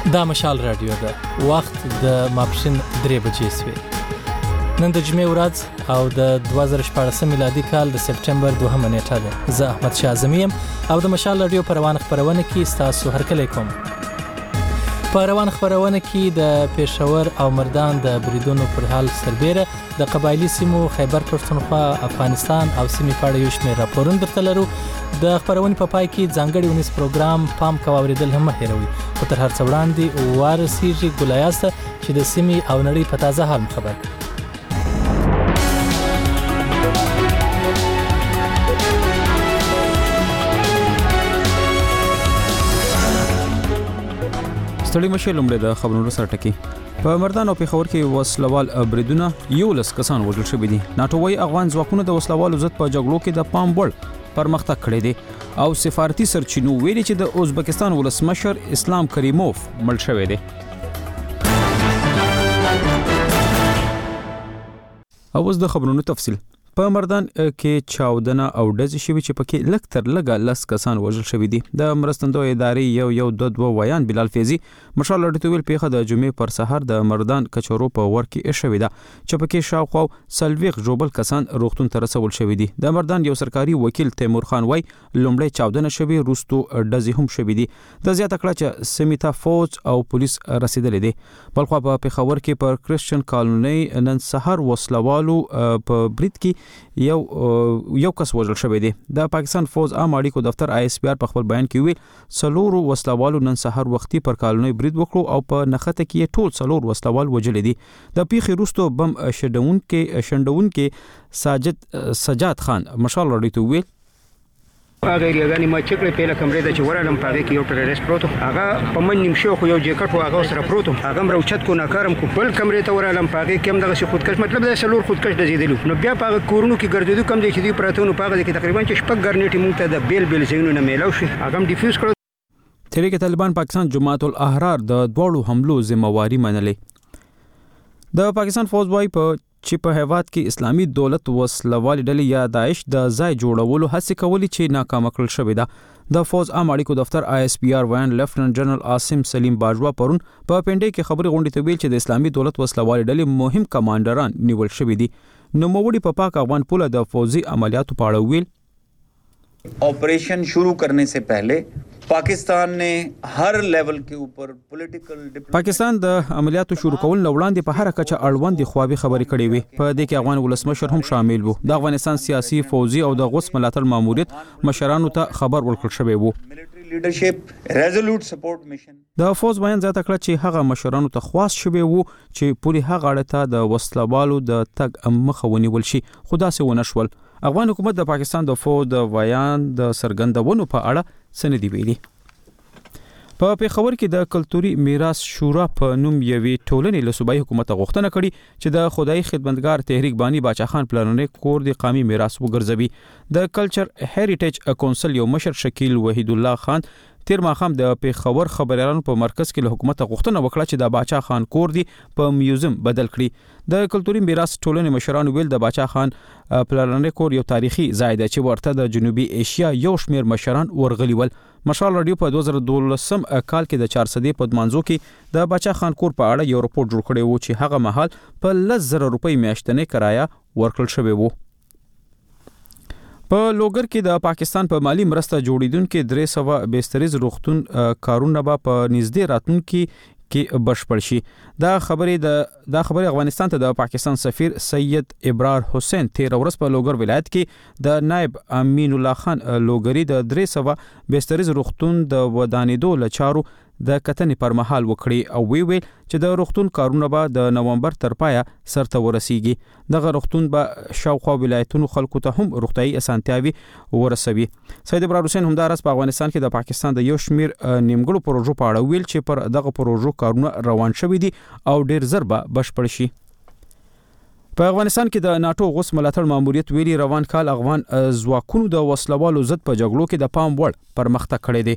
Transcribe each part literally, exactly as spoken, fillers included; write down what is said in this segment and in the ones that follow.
دا مشال رادیو ده. وخت د ماپښین درې بجې سوې. نن د جمعې ورځ او د دوه زره شپاړس میلادي کال د سپټمبر دوهمه نیټه ده. زه احمد شاه اعظمي یم او د مشال رادیو په روان خپرونه کې ستاسو هرکلی کوم. په روان خپرونه کې د پېښور او مردان د بریدونو پر حال سربیره د قبایلی سیمو خیبر پښتونخوا، افغانستان او سیمې په اړه یو شمېر راپورونه درته لرو. د خپرونې په پای کې ځانګړی ونیز پروګرام پام کوه اورېدل هم مه هېروئ. خو تر هر څه وړاندې ورسیږي ګلایاست چې د سیمې او نړۍ په تازه حال خبر کړي. ستړي مشه لومړی د خبرونو سره ټکی. په مردان او پېښور کې وسلوال بریدونه یولس کسان وژل شوي دي. ناټو وايي افغان ځواکونه د وسلوالو ضد په جګړو کې د پام وړ پرمختګ کړی دی او سفارتي سرچینو ویلي چې د ازبکستان ولسمشر اسلام کریموف مړ شوی دی. او اوس د خبرونو تفصیل. په مردان کې چاودنه او ډزې شوي چې پکې لږ تر لږه لس کسان وژل شوي دي. د مرستندوی ادارې یو یو دوه دوه ویان بلال فیضي مشال رادیو ویل پیښه د جمعې پر سحر د مردان کچورو په ور کې شوې ده چې پکې شاوخوا سلويغ جوبل کسان روغتون ته رسول شوي دي. د مردان یو سرکاري وکیل تیمور خان وای لومړی چاودنه شوي روستو ډزې هم شوي دي. د زیاته کړه چې سیمه فوج او پولیس رسیدلې دي. بلخو په پېښور کې پر کرسچن کالونی نن سحر وسلوالو په برید کې یو یو کس وژل شوی دی. د پاکستان فوج عام اړیکو دفتر آی ایس پی آر په خپل بیان کې ویل څلورو وسلوالو نن سحر وختي پر کالونی برید وکړو او په نخته کې ټول څلور وسلوال وژل دي. د پیښې وروسته بم شډون کې شندون کې ساجد سجاد خان مشال رادیو ویل هغه ریاګانی ما چکړې په لکمرې د چورالم پاره کې یو ټریرست پروتو هغه په من نیم شو خو یو جیکټ هغه سره پروتو هغه مروچت کو ناکارم کو بل کمرې ته ورالم پاره کې هم دغه خودکش مطلب د سلور خودکش د زیدلو نو بیا په کورونو کې ګرځېدو کم دي چې دی پراتونو پاره کې تقریبا چې شپږ ګرنیټي مونږ ته د بیل بیل زینو نه میلاو شي هغه ډیفیوز کړو. تحریک طالبان پاکستان جماعت الاحرار د دوړو حملو ذمہواری منلې. د پاکستان فوج وايي په چې په هیواد کې اسلامي دولت وسلوالي ډلې یا داعش د ځای جوړولو هڅې کولې چې ناکامه کړل شوې ده. د فوج عام اړیکو دفتر آی ایس پی آر ویان لیفټننټ جنرال عاصم سلیم باجوا پرون په پنډې کې خبري غونډې ته ویل چې د اسلامي دولت وسلوالي ډلې مهم کمانډران نیول شوي دي. نوموړي په پاک افغان پوله د فوزي عملیاتو په اړه ویل ऑपरेशन शुरू करने से पहले पाकिस्तान ने हर लेवल के ऊपर political پاکستان د عملیاتو شروع کول نه وړاندې په هر کچه اړوند خوابي خبرې کړې وي. په دې کې افغان ولسمشر هم شامل وو. د افغانستان سیاسي فوزي او د غوث ملاتړ ماموریت مشرانو ته خبر ورکړل شوی وو. لیډرشپ ریزولوټ سپورټ میشن د فوز بیان زیاته کړه چې هغه مشرانو ته خواست شوی وو چې پوری هغه اړه ته د وسلوالو د تګ مخه ونیول شي خو داسې ونه شول. افغان حکومت د پاکستان د فوج د بیان د سرګندونو په اړه سندې ویلي. په پېښور کې د کلتوري میراث شورا په نوم یوې ټولنې له صوبایي حکومت غوښتنه کړې چې د خدای خدمتګار تحریک بانی باچا خان پلانونې کور د قومي میراث وګرځوي. د کلچر هریټیج کونسل یو مشر شکیل وحید الله خان تیر ماښام د پېښور خبريالانو په مرکز کې له حکومت غوښتنه وکړه چې د باچا خان کور دی په میوزیم بدل کړي. د کلتوري میراث ټولنې مشرانو ویل د باچا خان پلانونې کور یو تاریخي ځای دی چې ورته د جنوبي ایشیا یو شمېر مشران ورغلي ول. مشال رادیو په دوه زره دولسم کال کې د چارسدې په منځو کې د باچا خان کور په اړه یو راپور جوړ کړی وو چې هغه مهال په لس زره روپۍ میاشتنې کرایه ورکړل شوی وو. په لوګر کې د پاکستان په مالی مرسته جوړیدونکو درې سوه بستریز روغتون کارونه به په نږدې راتلونکي کې بشپړ شي. دا خبرې د دا خبرې افغانستان ته د پاکستان سفیر سید ابرار حسین تیر ورځ په لوګر ولایت کې د نائب امین الله خان لوګری د درې سوه بستریز روغتون د ودانېدو لچارو د کتنې پر مهال وکړي او وی ویل چې د روغتون کارونه به د نومبر تر پایه سرته ورسیږي. دغه روغتون به شاوخوا ولایتونو خلکو ته هم روغتیايي اسانتیاوي ورسوي. سید ابرار حسین همدارس په افغانستان کې د پاکستان د یو شمیر نیمګړو پروژو په اړه ویل چې پر دغه پروژو کارونه روان شوي دي او ډیر زر به بشپړ شي. په افغانستان کې د ناتو غوث ملاتړ ماموریت ویلي روان کال افغان ځواکونو د وسلوالو ضد په جګړو کې د پام وړ پرمختګ کړی دی.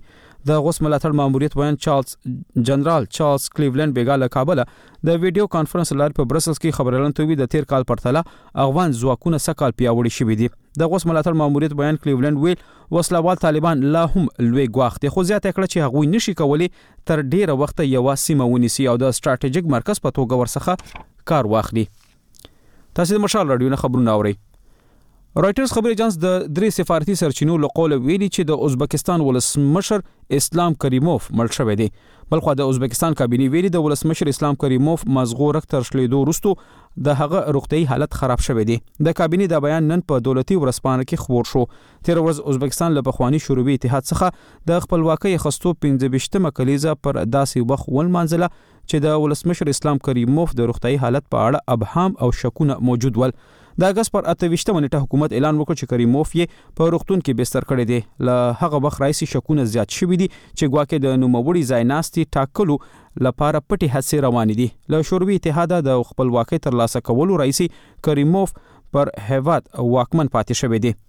د غوس ملاتړ ماموریت ویان چارلز جنرال چارلز کلیولند بیګا له کابل د ویډیو کانفرنس لپاره په برسلز کې خبرلن توی د تیر کال پرتله افغان ځواکونه سکهال پیاوړي شوي دي. د غوس ملاتړ ماموریت بیان کلیولند ویل وسلوال طالبان لا هم لوی ګواښ دي، خو زیاته کړه چې هغوی نشي کولی تر ډیره وخت یو سیمه ونیسي او د ستراتیژیک مرکز په توګه ورڅخه کار واخلي. تاسو د مشال رادیو نه خبرونه اورئ. رائټرز خبري اژانس د درې سفارتي سرچینو له قوله ویلي چې د ازبکستان ولسمشر اسلام کریموف مړ شوی دی. بلخو د ازبکستان کابینه ویلي د ولسمشر اسلام کریموف مزغو رکتر شلیدو وروسته د هغه روغتي حالت خراب شوی دی. د کابینه د بیان نن په دولتي ورځپاڼه کې خبر شو. تیر ورځ ازبکستان له پخوانی شوروي اتحاد څخه د خپلواکۍ خستو پنځه ویشتمه کلیزه پر داسې وخت ولمانځله چې د ولسمشر اسلام کریموف د روغتي حالت په اړه ابهام او شکونه موجود ول. د اگست پر اته ویشتمه نیټه حکومت اعلان وکړ چې کریموف یې په روغتون کې بستر کړی دی. له هغه وخت راځي شکونه زیات شوي دي چې ګواکې د نوموړي ځای ناستي ټاکلو لپاره پټي هڅې روانې دي. له شوروي اتحاد د خپلواکۍ ترلاسه کولو راځي کریموف پر هیواد واکمن پاتې شوی دی.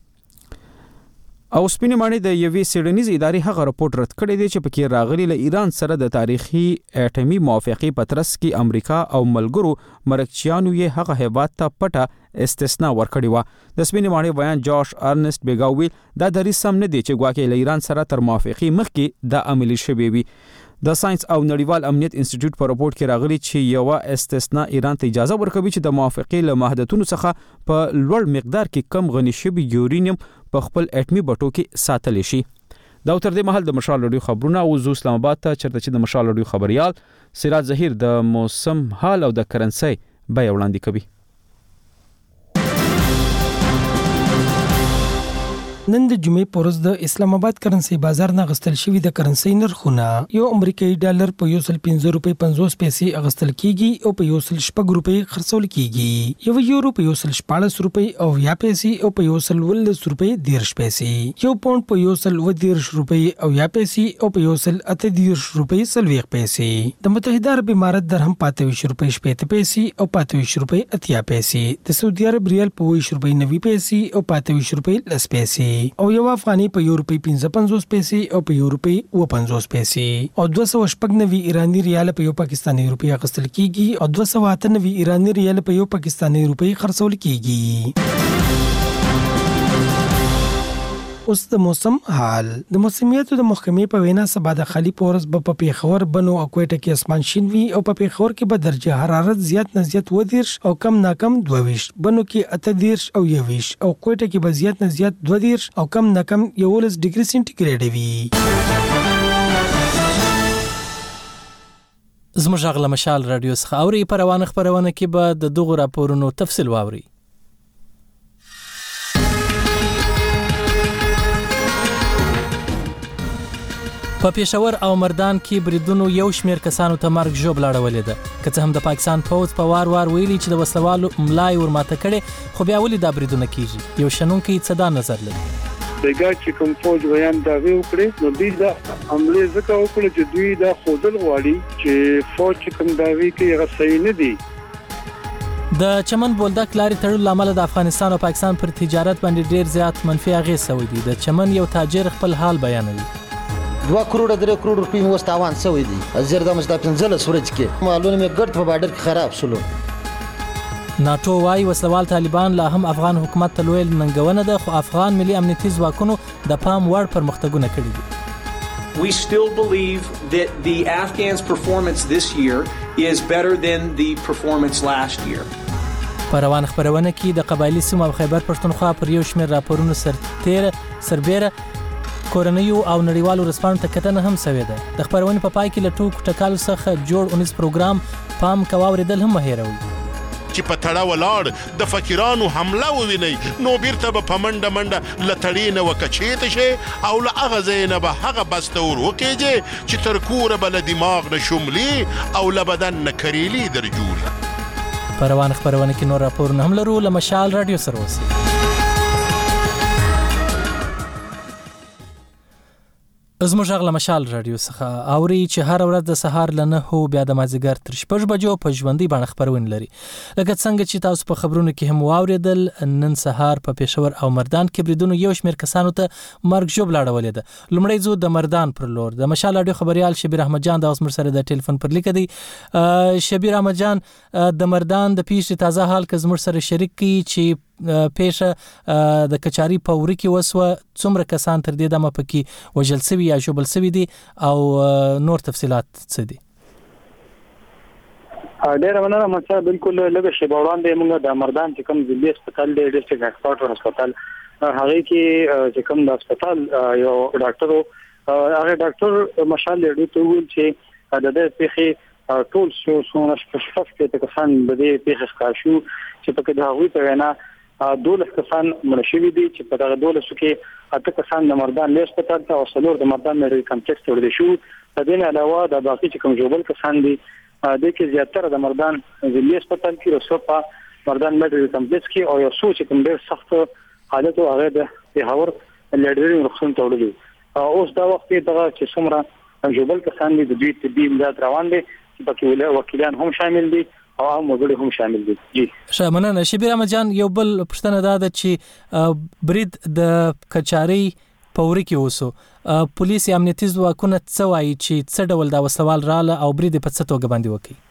او سپینې ماڼۍ د یوې سیډنیز ادارې هغه راپورټ رد کړی دی چې پکې راغلي له ایران سره د تاریخي اټومي موافقې په ترڅ کې امریکا او ملګرو مرکچیانو یې هغه هیواد ته پټه استثنا ورکړې وه. د سپینې ماڼۍ بیان جاش ارنست بیګاوي دا دریځ سم نه دی چې ګواکې له ایران سره تر موافقې مخکې دا عملي شوی وي. د ساينس او نړیوال امنیت انسټیټیوټ په راپورټ کې راغلي چې یو استثنا ایران ته اجازه ورکوي چې د موافقې له محدودیتونو څخه په لوړ مقدار کې کم غني شوی یورینیم په خپل اټومي بټو کې ساتل شي. دا تر دې مهال د مشال رادیو خبرونه او زو اسلام آباد ته چرته چې د مشال رادیو خبريال سراج ظهیر د موسم حال او د کرنسي بیان وړاندې کوي. نن د جمعې په ورځ د اسلام آباد کرنسي بازار نه غستل شوی د کرنسي نرخونه یو امریکایي ډالر په یو سل پنځه روپۍ پنځوس پیسې اغستل کیږي او په یو سل شپږ روپۍ خرڅول کیږي. یو یورو په یو سل شپاړس روپۍ او یا پیسې او په یو سل ولس روپۍ دیرش پیسې. یو پاوند په یو سل و دیرش روپۍ او یا پیسې او په یو سل اته دیرش روپۍ سلويخ پیسې. د متحده عرب امارات درهم پاته ویش روپۍ شپږ پیسې او پاته ویش روپۍ اتیا پیسې. د سعودي عرب ریال په ویش روپۍ نوي پیسې او پاته ویش روپۍ لس پیسې. او یو افغاني په یو روپۍ پنځه پنځوس پیسې او په یو روپۍ و پنځوس پیسې. او دوه سوه شپږ نوي ایراني ریال په یو پاکستاني روپۍ اخیستل کیږي او دوه سوه اته نوي ایراني ریال په یو پاکستاني روپۍ خرڅول کیږي. اوس د موسم حال. د موسمیاتو د محکمې په وینا سبا د خالی پورس په پیښور بنو او کوټه کې اسمان شین وي او په پیښور کې به درجه حرارت زیات نه زیات و دیرش او کم نه کم دوه ویش، بنو کې اته دیرش او یو ویش او کوټه کې به زیات نه زیات دوه دیرش او کم نه کم یولس ډیګري سنټیګریډ وي. زموږ غږ له مشال رادیو څخه اوري. په روانه خبرونه کې به د دغو راپورونو تفصیل واوري. په پېښور او مردان کې بریدونو یو شمېر کسانو ته مرګ ژوبله اړولې ده. که څه هم د پاکستان پوځ په وار وار ویلي چې د وسلوالو ملای ورماته کړي، خو بیا ولې دا بریدونه کیږي؟ یو شنونکی څه دا نظر لري. دغه چې کوم فوج ویان دا وکړي نو دوی دا عمله زکه وکړي چې دوی دا خودل غواړي چې فوج کوم دا وی کې هغه صحیح نه دي. د چمن بولدک لارې تړلو لامل د افغانستان او پاکستان پر تجارت باندې ډیر زیات منفي اغېز شوی دی. د چمن یو تاجر خپل حال بیانوي. دوا کروڑ درې کروڑ روپۍ مو واستاوان سوي دي. زیر د مستا پنځله سورج کې معلومه مې ګرد په بارډر کې خراب شلو. ناتو وايي وسلوال طالبان لا هم افغان حکومت ته لوی ننګونه ده، خو افغان ملي امنیتي ځواکونو د پام وړ پرمختګونه کړي دي. We still believe that the Afghans' performance this year is better than the performance last year. په روان خبرونه کې د قبایلی سیمو خیبر پښتونخوا پر یو شمېر راپورونو سرتیر سربېره کورنیو او نړیوالو رسپانو ته کتنه هم شوې ده. د خبرونې په پای کې له ټوکو ټکالو څخه جوړ اونیز پروګرام پام کوه اورېدل هم مه هېروئ. چې په تړه ولاړ د فقیرانو حمله ووینئ نو بیرته به په منډه منډه له تړې نه وکچېته شئ او له هغه ځای نه به هغه بسته ور وکېږې چې تر کوره به له دماغ نه شملي او له بدن نه کریلي در جوړي. په روان خبرونه کې نور راپورونه هم لرو. له مشال رادیو سره اوسئ. زموږ غږ له مشال رادیو څخه اوري چې هر ورځ د سهار له نهو بیا د مازدیګر تر شپږ بجو په ژوندۍ بڼه خپرونه لري. لکه څنګه چې تاسو په خبرونو کې هم واوریدل، نن سهار په پېښور او مردان کې بریدونو یو شمېر کسانو ته مرګ ژوبله اړولې ده. لومړی ځو د مردان پر لور. د مشال رادیو خبريال شبیر احمد جان د اوس مر سره د ټلیفون پر لیک دی. شبیر احمد جان، د مردان د پیښې تازه حال که زموږ سره شریک کی چې پیښه د کچاري په وری کې وسوه، څومره کسان تر دې دمه پکې وژل شوي یا ژوبل شوي دي او نور تفصيلات څه دي؟ ډېر مننه مڅه. بالکل لږ شی وړاندې موږ د مردان چې کوم ځلې هسپتال دی، ډیسټریکټ هسپتال هسپتال هغه کې چې کوم د هسپتال یو ډاکټر هغه ډاکټر مشال لري ته ویل چې د دې پیښې ټول شو څونه شپږ کې کسان د دې پیښې ښکار شو چې په کې هغه ته نه دولس کسان مړ شوي دي چې په دغه دولسو کې اته کسان د مردان لوی هسپتال ته او څلور د مردان میډیکل کمپلیکس ته وړل شو. په دې نه علاوه د باقي چې کوم ژوبل کسان دي د کې زیاتره د مردان ځلې هسپتال کې رسوپا مردان میډیکل کمپلیکس کې او یو څو چې کوم ډېر سخت حالت او هغه د پیښور لیډرینګ رخصتون ته وړل. اوس دا وخت دغه چې څومره ژوبل کسان دي د دوی طبي امداد روان دي چې پکې وکیلان هم شامل دي او موږ هم شامل دي. جی شامنه شبیر احمد جان، یو بل پښتنه دا ده چې برید د کچاري پوري کې وسو، پولیس امنیتي ځواکونه څه وایي چې څه ډول دا وسوال رااله او برید په څه توګه باندې وکړي؟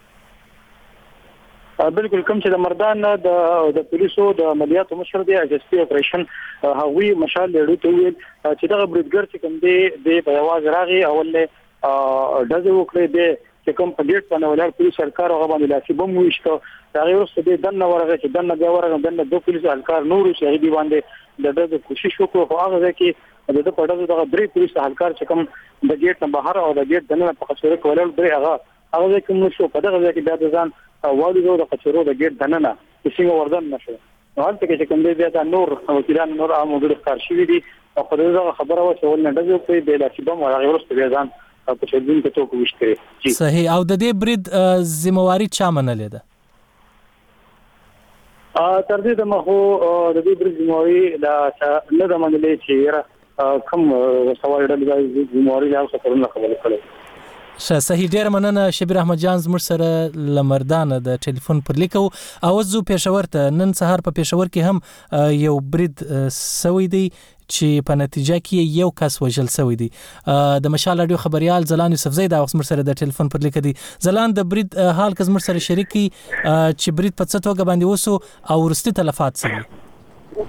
بالکل کوم چې د مردان د د پولیسو د عملیاتو مشر دی اجسپی اپریشن هغوی مشال لري ته ویل چې دا بریدګر چې کوم دی د په आवाज راغی اول دغه وکړي دی چې کوم په ګیټ باندې ولر پولیس سرکار هغه باندې لاسي بم وښته. دا یو څه دی دنه ورغه چې دنه بیا ورغه دنه دوه پولیس هلکار نور چې دی باندې د دغه کوشش وکړو خو هغه ځکه د په دغه دغه درې پولیس هلکار چې کوم د ګیټ نه بهر او د ګیټ دنه په خسوره کولل درې هغه هغه کوم نشو په دغه ځکه بیا د ځان والو د خسوره د ګیټ دنه نه څنګه وردن نشو. حالت کې چې کوم دی بیا د نور وکیلان نور عام مدیر ښکار شوی دي او خو دغه خبره و چې ول نه دغه په د لاسي بم ورغه ورسته بیا ځان په شدین کې توګه وشته. صحیح. او د دې برید ذمہواری چا منلې ده؟ ا تر دې د مخو د دې برید ذمہواری لا نه د منلې چې کوم سوال ډول ذمہواری لا څه کولم قبول کړو. صحیح. ډیر مننه شبیر احمد جان زموږ سره لمردان د ټلیفون پر لیکو. او زو پېښور ته نن سهار په پېښور کې هم یو برید سوی دی چې په نتیجه کې یو کس وژل شوی دی. د مشال رادیو خبريال زلان یوسف زید اوس مر سره د ټلیفون پر لیک دی. زلان، د برید حال که زموږ سره شریک کی چې برید په څه توګه باندې وسو او ورستي تلفات څه دي؟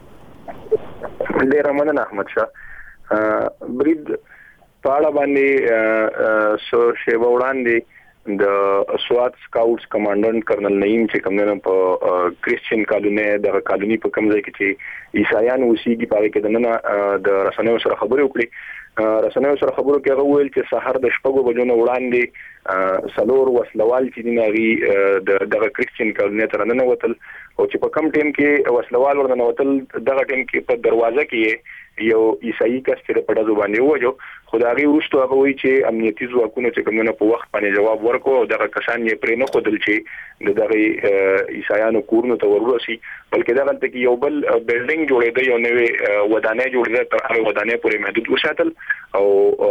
ډیر مننه احمد شاه. برید په اړه باندې سو شیبه وړاندې د سوات سکاوټس کمانډنټ کرنل نعیم چې کوم نه په کریسچین کالونی د کالونی په کوم ځای کې چې عیسایان اوسېږي په کې د نن د رسنیو سره خبرې وکړي. رسنیو سره خبرو کې هغه ویل چې سحر د شپږو بجو نه وړاندې سلور وسلوال چې دغه د دغه کریسچین کالونی تر نن وتل او چې په کم ټیم کې وسلوال ورننه وتل دغه ټیم کې په دروازه کې یو عیسائی کس چې په دغه باندې وځو خدای ورستو هغه وی چې امنیتي ځواکونه چې کومه په وخت باندې جواب ورکړو او دغه کسان یې پرې نه خودل چې دغه عیسایانو کورونو ته ورورسي، بلکې دغه ته یو بل بلډینګ جوړېده، یو نوې ودانۍ جوړېده، تر هغه ودانۍ پورې محدود وساتل او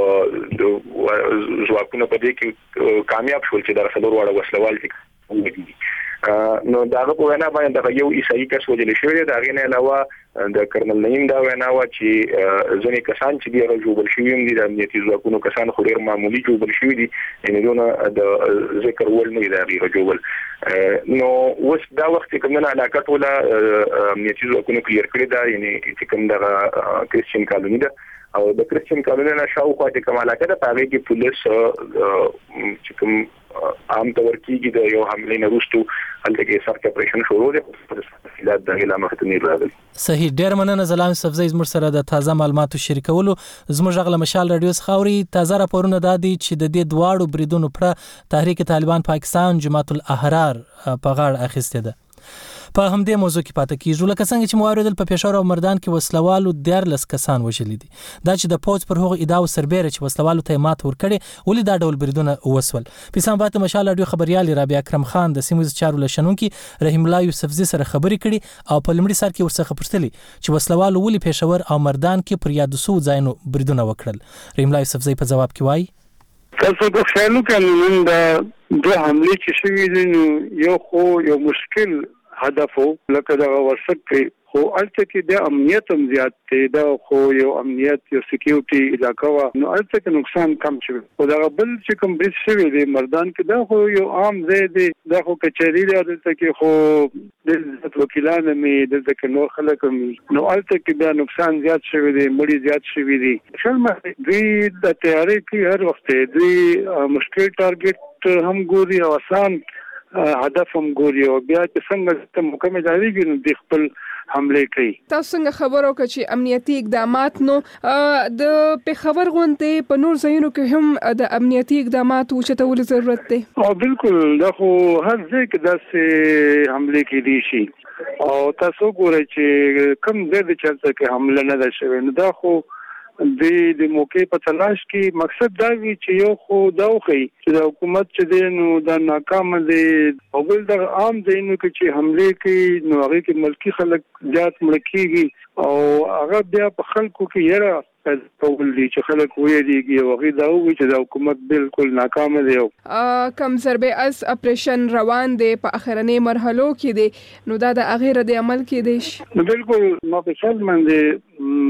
ځواکونه په دې کې کامیاب شول چې د څلور وړه وسلوال چې نو داغه په وینا باندې دغه یو عیسائی کس وجل شوی دی. داغه نه علاوه د کرنل نعیم دا وینا و چې ځینې کسان چې دی راجوبل شوی دي د امنیتي ځواکونو کسان خو ډیر معمولی جوبل شوی دي، یعنی دونه د ذکر ول نه دی راجوبل. نو اوس دا وخت کوم نه علاقه ټوله امنیتي ځواکونو کلیر کړی دا، یعنی چې کوم دغه کریسچین کالونی ده او د کریسچین کالونی نه شاوخوا چې کوم علاقه ده په هغه کې پولیس چې کوم عام تور کېږي د یو حمله نه وروسته هلته کې سخت اپریشن شروع دی په تفصیلات د غلا مخته راغلي. صحیح. ډیر مننه زلام یوسف زید زموږ سره د تازه معلوماتو شریکولو. زموږ غږ له مشال رادیو څخه اوري. تازه راپورونه دا دي چې د دې دواړو بریدونو پر تحریک طالبان پاکستان جماعت الاحرار په غاړه اخیسته ده. په همدې موضوع کې پاتې کیږو. لکه څنګه چې مو اوریدل په پېښور او مردان کې وسلوالو دیارلس کسان وژلي دي. دا چې د پوځ پر هغو ادعاو سربېره چې وسلوالو ته مات ورکړي ولې دا ډول بریدونه وسول. په اسلام آباد مشال رادیو خبريال رابعه اکرم خان د سیمه چارو لشنونکي رحیم الله یوسفزي سره خبرې کړي او په لمړي سر کې ورڅخه پوښتلي چې وسلوالو ولې پېښور او مردان کې پر یاد سو ځایونو بریدونه وکړل. رحیم الله یوسفزي په جواب کې وایي تاسو د خیالو قانون د د حمله چې شوی دی نو یو خو یو مشکل هدف لکه دا ورسک خو البته کې د امنیت هم زیات دی دا خو یو امنیت یو سکیورټي علاقه وا نو البته کې نقصان کم شوی خو دا بل چې کوم بریټ شوی دی مردان کې دا خو یو عام ځای دی دا خو کچېری دی البته کې خو د وکیلانو می د ځکه نور خلک می نو البته کې دا نقصان زیات شوی دی مړي زیات شوی دی شرمه دوی د تیاری کې هر وخت دوی مشکل ټارګټ هم ګوري او آسان هدف هم ګوري او بیا چې څنګه ته مکمل ځایږي نو د خپل حمله کوي. تاسو څنګه خبرو کوي چې امنیتي اقدامات نو د پیښور غونډې په نور ځایونو کې هم د امنیتي اقدامات وچتول ضرورت دی؟ او بالکل دا خو هر ځای کې داسې حمله کېدي شي او تاسو ګورئ چې کوم ځای د چلته کې حمله نه ده شوې نو دا خو د د موقع په تلاش کې مقصد دا وی چې یو خو دا وخی چې د حکومت چې دی نو دا ناکام دی او بل د عام دینو کې چې حمله کوي نو هغه کې ملکی خلک زیات ملکیږي او هغه بیا په خلکو کې یره په ول دي چې خلک وېریږي او هغه دا وی چې د حکومت بالکل ناکام دی او کم ضربه اس اپریشن روان دی په اخرنی مرحلو کې دی نو دا د اغیره د عمل کې دی نو بالکل ما په څل باندې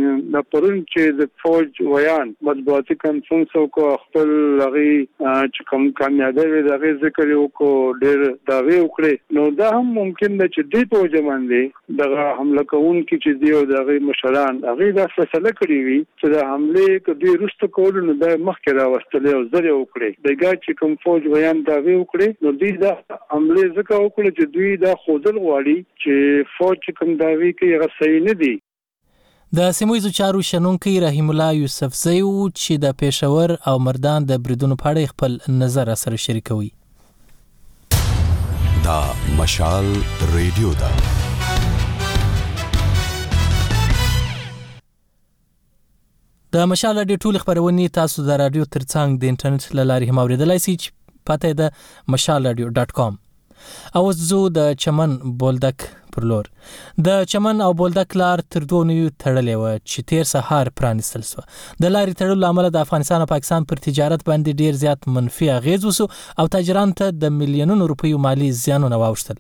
د پرون چې د فوج ویان مطبوعاتي کانفرنس کو خپل لغي چې کوم کامیابی وي دغه ذکر یو کو ډېر دا وی وکړي نو دا هم ممکن ده چې دې په ځمان دي دغه حمله کوون کې چې دی او دغه مشران هغه دا فیصله کړی وي چې د حمله کدي رست کول نو د مخکې راوستل او زری وکړي دغه چې کوم فوج ویان دا وی وکړي نو دوی دا حمله زکه وکړي چې دوی دا خوذل غواړي چې فوج کوم دا وی کې هغه صحیح نه دي. د سیمویزو چارو شنونکي رحیم الله یوسفزي چې د پېښور او مردان د بریدونو په اړه خپل نظر سره شریکوي. دا مشال ریډیو دا د مشال رادیو ټول خبرونه تاسو د رادیو ترڅنګ د انټرنیټ له لارې هم اوریدلای شئ. پته ده مشال رادیو ډاټ کام. او زو د چمن بولدک پر لور د چمن او بولدک لار تر دوه نیو تړلې و چې تیر سهار پرانستل شو. د لارې تړلو عمل د افغانستان او پاکستان پر تجارت باندې ډیر زیات منفي اغیز وسو او تاجران ته د میلیونونو روپیو مالی زیانونه واوښتل.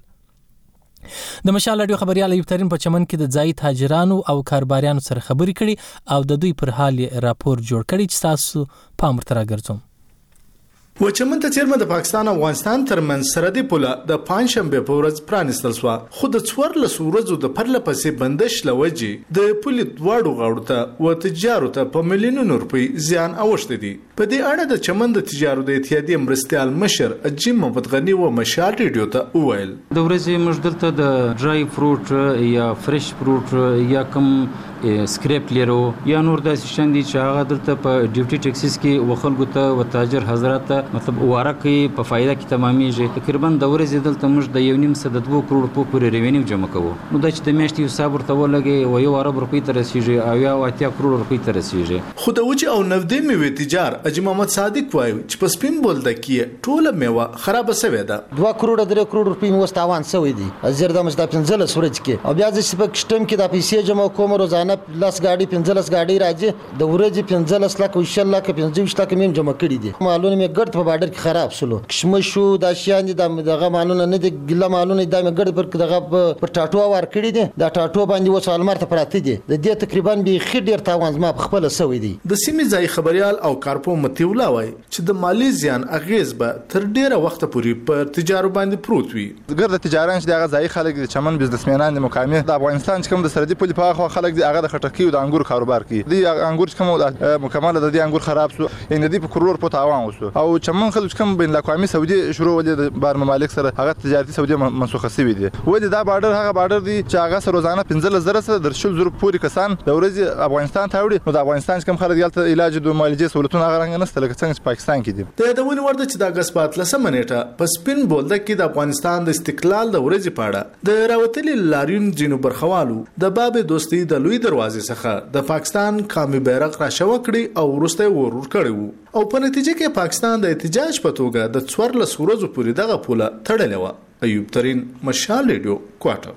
د مشال رادیو خبريال ایوب ترين په چمن کې د ځای تاجرانو او کاروباریانو سره خبرې کړي او د دوی پر حال راپور جوړ کړي چې تاسو پام ورته راګرځوم. و چمن ته چیرمه د پاکستان او افغانستان ترمن سرحدي پوله د پنځشنبه په ورځ پرانستل شو خو د څوار له سورزو د پرله پسې بندش لوجي د پولی دواړو غاړو ته و تجارو ته په میلیونونو روپۍ زیان اوښته دي. په دې اړه د چمن د تجارو د اتحادیې مرستيال مشر اجیم محمد غنی و مشال ریډیو ته وویل د ورځې موږ دلته د ډرای فروټ یا فرش فروټ یا کوم سکریپ لیرو یا نور داسې شان دي چې هغه دلته په ډیوټي ټیکسس کې وخلکو ته و تاجر حضرات ته مطلب واره کې په فایده کې تمامېږي. تقریبا د ورځې دلته موږ د یو نیم سد دوه کروڑ په پورې ریوینیو جمع کوو نو د چې د میاشتې حساب ورته ولګي و یو ارب روپۍ تر رسیږي او یا اتیا کروڑ روپۍ تر رسیږي. خو د وچ او نفدې میوه تجار اجي محمد صادق وایي چې په سپین بولدک کې ټوله میوه خراب شوې ده. دوه کروڑ درې کروڑ روپۍ مو واستاوان شوې دي زیر د مست پنځل سورج کې او بیا چې په کسٹم کې د پیسې جمع کوم روزانه لاس गाड़ी پنځلس गाड़ी راځي د ورځې پنځلس لک او ان شاء الله ک پنځه لک میم جمع کړي دي. مالونه می ګرد په بارډر کې خراب سلو کشمش شو د شیان دي دغه مالونه نه دي ګله مالونه د ګرد پر دغه پر ټاټو ور کړي دي د ټاټو باندې وسال مرته پراته دي د دې تقریبا به خډیر تاوان ما خپل سوي دي. د سیمې ځای خبريال او کارپو متیولا وای چې د مالی زیان اغیز به تر ډیره وخت پورې په تجارت باندې پروت وي. ګرد تجارت چې دغه ځای خلک د چمن بزنسمنان د مقامی د افغانستان چې کوم د سرحدي پولې په خوا خلک دي هغه هغه د خټکی او د انګور کاروبار کوي دی انګور کوم مکمل د دې انګور خراب سو ان دې په کرور په تاوان وسو او چمن خلک کوم بین الاقوامي سعودي شروع ولې د بار ممالک سره هغه تجارتي سعودي منسوخه شوی دی ولې دا بارډر هغه بارډر دی چې هغه سره روزانه پنځه زره سره در شل زره پورې کسان د ورځې افغانستان ته وړي نو د افغانستان کوم خلک یالته علاج د معالجې سہولتونه هغه رنګ نشته لکه څنګه پاکستان کې دي د یادونې ورده چې د اگست په اتلسمه نیټه په سپین بولدک کې د افغانستان د استقلال د ورځې په اړه د راوتلي لاریون جنو برخوالو د باب دوستي د لوی دروازې څخه د پاکستان قومي بیرغ راشو کړي او ورسته ورور کړي وو او په نتیجه کې پاکستان د احتجاج په توګه د څوارلس ورځو پورې دغه پوله تړلې و. ایوب ترين، مشال ریډیو، کوټه.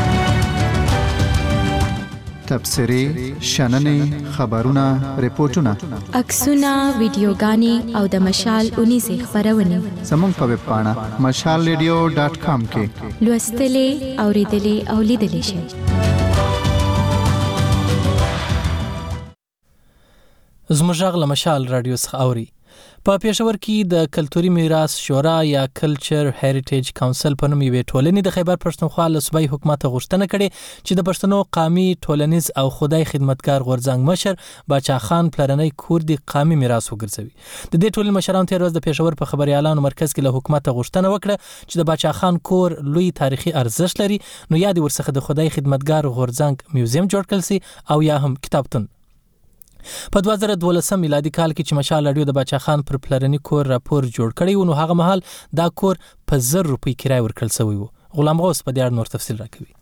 تبصرې، شننې، خبرونه، ریپورتونه، عکسونه، ویډیوګانې او د مشال اونیزه خبرونه زموږ په ویب پاڼه مشال ریډیو ډاټ کام کې لوستلې، اوریدلې او لیدلې شئ. زموږ غږ له مشال رادیو څخه اوري. په پېښور کې د کلتوري میراث شورا یا کلچر هریټیج کونسل په نوم یوې ټولنې د خیبر پښتونخوا له صوبایي حکومت غوښتنه کړې چې د پښتنو قومي ټولنیز او خدای خدمتګار غورځنګ مشر باچا خان پلرنۍ کور د قومي میراث وګرځوي. د دې ټولنې مشرانو تیر ورځ د پېښور په خبريالانو مرکز کې له حکومت غوښتنه وکړه چې د باچا خان کور لوی تاریخي ارزښت لري نو یا د ورڅخه د خدای خدمتګار غورځنګ میوزیم جوړ کړل سي او یا هم کتابتون. په دوه زره دولسم میلادي کال کې چې مشال رادیو د باچا خان پر پلرني کور راپور جوړ کړی و نو هغه مهال دا کور په زر روپۍ کرای ورکړل شوی و. غلام غوث په دې اړه نور تفصیل راکوي.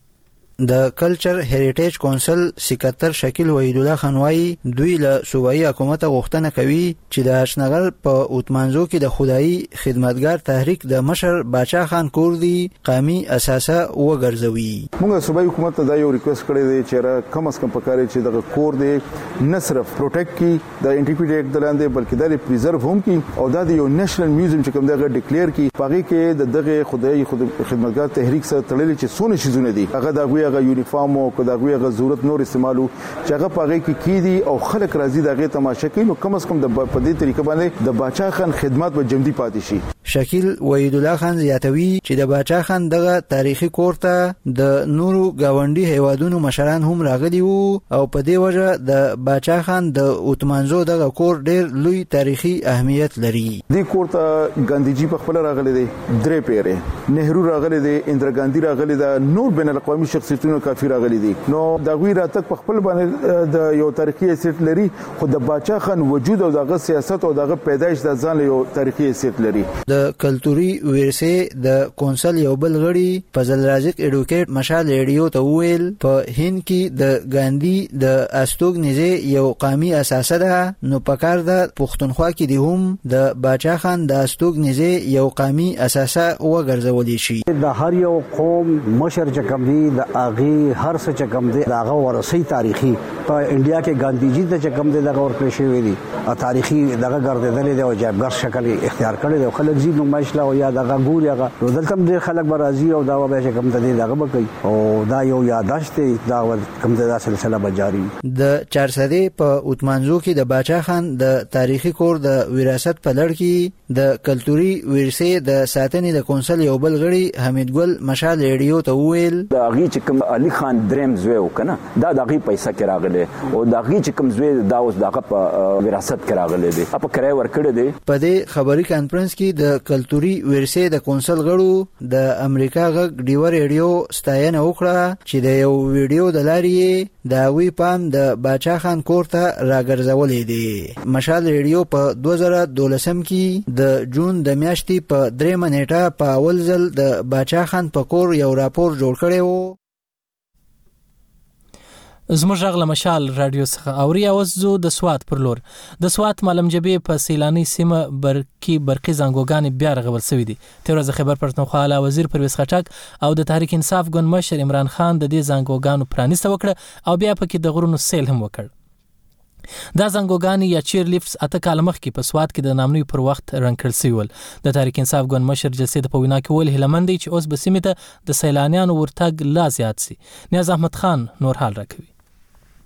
د کلچر هریټیج کونسل سکرټر شکیل وحید الله خان وايي دوی له صوبایي حکومت غوښتنه کوي چې د اشنغل په اوتمانزو کې د خدای خدمتګار تحریک د مشر باچا خان کور دی قومي اساسه وګرځوي. موږ صوبایي حکومت ته دا یو ریکوست کړی دی چې را کم از کم پکاره چې د کور دی نه صرف پروټیکټ کی د انټیپیډ اکټ دلاندې بلکې د پریزرو هم کی او دا د یو نېشنل میوزیم چې کوم دغه ډیکلیئر کی پاږي کې د دغه خدای خدمتګار تحریک سره تړلې چې سونه شیزونه دي هغه د هغه یونیفارم او دغه هغه ضرورت نور استعمالو چې هغه پاږي کې کی دي او خلک راځي دغه تماشا کوي نو کم از کم د په دې طریقه باندې د باچا خان خدمات به جمدی پاتې شي. شکیل وحید الله خان زیاتوي چې د باچا خان دغه تاریخي کور ته د نورو گاونډي هیوادونو مشران هم راغلي وو او په دې وجه د باچا خان د اوتمانزو دغه کور ډېر لوی تاریخي اهمیت لري. دې کور ته ګاندھی جی په خپل راغلي دي، درې پیره نهرو راغلي دي، اندرا ګاندھی راغلي دي، نور بین الاقوامي شخصیتونو کافي راغلي دي. نو دا غوی راتک په خپل باندې د یو تاریخي حیثیت لري خو د باچا خان وجود او دغه سیاست او دغه پیدایش د ځان یو تاریخي حیثیت لري. د کلتوري ورثه د کونسل یو بل غړي فضل رازق اډوکیټ مشال ریډیو ته ویل په هند کې د ګاندھی د استوګنیزه یو قومي اساسه ده نو پکار د پښتونخوا کې دی هم د باچا خان د استوګنیزه یو قومي اساسه وګرځولې شي. د هر یو قوم مشر چې کوم دی د اغي هر څه چې کوم دی دغه ورثي تاریخي په انډیا کې ګاندھی جی د چې کوم دی دغه ورکړی شوی دی او تاریخي دغه ګرځیدل دی او جابګر شکل اختیار کړی دی خلک زی نمایش لا او یا دغه ګور یا نو دلته ډېر خلک برازي او دا به چې کوم دی دغه بکی او دا یو یاداشت دی دا کوم دی دا سلسله به جاری. د چارسدې په اوتمانزو کې د باچا خان د تاریخي کور د وراثت په لړ کې د کلتوري ورثه د ساتنې د کونسل یو بل غړي حمید ګل مشال ریډیو ته ویل د اغي چې کوم علي خان دریم زوی وکنه دا د اغي پیسې کې راغله او د اغي چې کوم زوی دا اوس دغه په وراثت کې راغله دي په کرای ورکړه دي. په دې خبري کانفرنس کې د کلتوري ورثه د کونسل غړو د امریکا غږ ډیو ریډیو ستاینه وکړه چې د یو ویډیو د لارې دا وی پام د باچا خان کور ته راګرځولې دي. مشال ریډیو په دوه زره دولسم کې د جون د میاشتې په درې منېټه په اول ځل د باچا خان په کور یو راپور جوړ کړی وو. زموږ غږ له مشال رادیو څخه اوري اوس زو د سوات پر لور د سوات ملمجبې په سیلاني سیمه برکی برقي زنګوګان بیا رغول شوې دي. تیر ورځ خبر پښتونخوا اعلی وزیر پرویز خټک او د تحریک انصاف ګوند مشر عمران خان د دې زنګوګانو پرانیسته وکړه او بیا پکې د غرونو سیل هم وکړ. دا زنګوګان یا چیر لیفټس اته کال مخکې په سوات کې د نامنوي پر وخت رنګ کړل شوی ول. د تحریک انصاف ګوند مشر جلسې د پوینا کې ول هلمندي چې اوس بسیمه ته د سیلانیانو ورتګ لا زیات سي. نیاز احمد خان نور حال راکوي.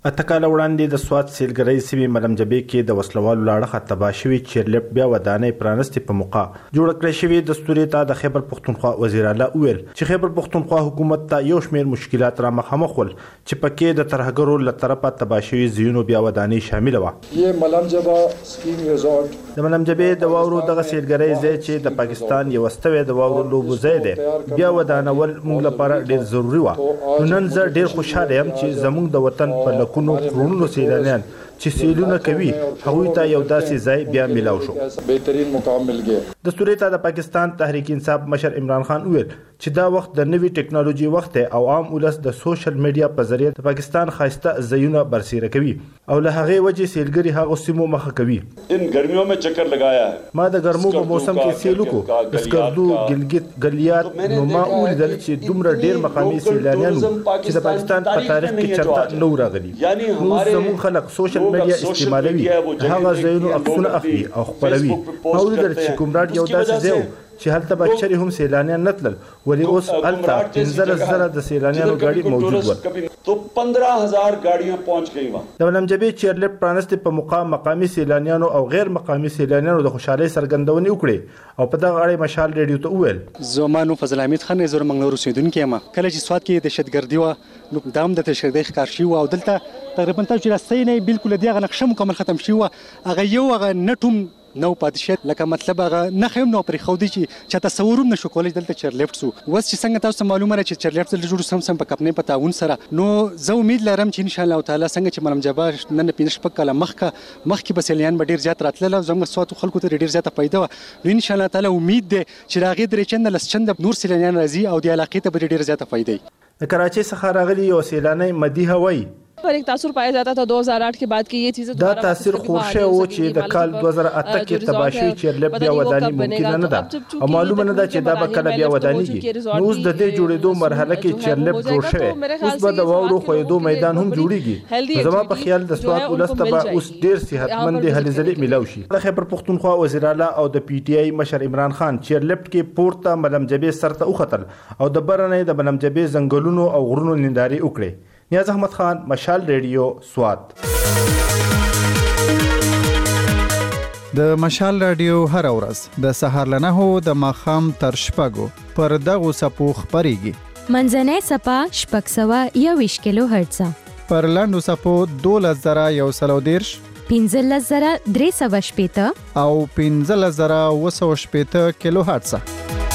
اتکاله وړاندې د سوات سیلګرۍ سیمې ملمجبې کې د وسلوالو لاړه تباه شوي چیرلیفټ بیا ودانۍ پرانستې په موقع جوړ کړی شوی دستوري ته د خیبر پختونخوا وزیر اعلی ویل چې خیبر پختونخوا حکومت ته یو شمېر مشکلات را مخامخ ول چې پکې د ترهګرو له طرفه تباه شوي ځایونو بیا ودانۍ شامل و. یہ ملمجبه سکیم ریزورټ د ملمجبې د واورو دغه سیلګرۍ ځای چې د پاکستان یو واستوي د واورو لوبو ځای دی بیا ودانول موږ لپاره ډیر ضروری و. نن زه ډیر خوشاله یم چې زموږ د وطن په لکونو کرونو سیلانیان چې سیلونه کوي هغوی ته یو داسې ځای بیا ملاو شو. بهترین مقام مل گیا. دستوري ته د پاکستان تحریک انصاف مشر عمران خان ویل چې دا وخت د نوي ټیکنالوژي وخت او عام ولس د سوشل میډیا په ذریعہ د پاکستان خاصه ځایونه برسېره کوي او له هغه وجې سیلګري هغه سیمو مخه کوي. ان ګرمیوں میں چکر لگایا ہے. ما د ګرمو په موسم کې سیلو کو د سکردو ګلګت ګلیات نو ما ولیدل چې دومره ډیر مقامي سیلانیانو چې د پاکستان په تاریخ کې چرته نو راغلي. نو زموږ خلک سوشل میډیا استعمالوي هغه ځایونو عکسونه اخلي او خپروي. ما ولیدل چې کومراډ یو داسې ځای چې هلته بچري هم سیلانیان نتلل ولی اوس هلته پنځلس زره د سیلانیانو ګاډي موجود ول. تو پندرہ ہزار گاڑیاں پہنچ گئی وہاں. د ملمجبې چیرلیفټ پرانستې په مقام مقامي سیلانیانو او غیر مقامي سیلانیانو د خوشحالۍ څرګندونې وکړې او په دغه اړه مشال ریډیو ته وویل. زما نوم فضل حمید خان زه منګلور اوسیدونکی یم. کله چې سوات کې دهشتګردي وه نو دا هم د دهشتګردۍ ښکار شوي وو او دلته تقریبا تاسو چې راستئ نه بالکل د هغه نقشه مکمل ختم شوي وه. هغه یو هغه نټ هم نو پاتې شي لکه مطلب هغه نښه هم نو پرېښودی چې چا تصور هم نشو کولی دلته چیرلیفټ سو. اوس چې څنګه تاسو ته معلومه ده چې چیرلیفټ دلته جوړ سم سم په کمپنۍ په تعاون سره نو زه امید لرم چې انشاءالله تعالی څنګه چې ملمجبه نن پنځه شپږ کاله مخکې مخکې به سیلانیان به ډېر زیات راتلل او زموږ سواتو خلکو ته ډېر زیاته فایده وه. نو انشاءالله تعالی امید دی چې د هغې درې چنده لس چنده نور سیلانیان راځي او د علاقې ته به ډېر زیاته فایده وي. د کراچۍ څخه راغلي یو سیلانی مدیحه وایي पर एक तासुर पाया जाता था दो हज़ार आठ के बाद की ये चीजें دا تاثیر خوشه و چې د کال دوه زره اته کې تباه شوي چیرلیفټ بیا وداني ممکنه نه ده او معلومه نه ده چې دا به کله بیا ودانیږي. نو اوس د دې جوړېدو مرحله کې چیرلیفټ جوړ شوی اوس به د واورو خویدو میدان هم جوړیږي. زما په خیال د سوات ولس ته به اوس ډیر صحتمند هلې ځلې ملاو شي. د خیبر پختونخوا وزیر اعلی او د پی ټی آی مشر عمران خان چیرلیفټ کې پورته ملمجبې سر ته وختل او د برنې د ملمجبې ځنګلونو او غرونو ننداري وکړي. نیاز احمد خان مشال ریډیو سوات. د مشال رادیو هر ورځ د سهار له نهو د ماښام تر شپږو پر دغو څپو خپرېږي. منځنۍ څپه شپږ سوه یوویشت کیلو هرتزه، پر لنډو څپو دولس زره یو سل او دېرش، پنځلس زره درې سوه شپېته او پنځلس زره اوه سوه شپېته کیلو هرتزه.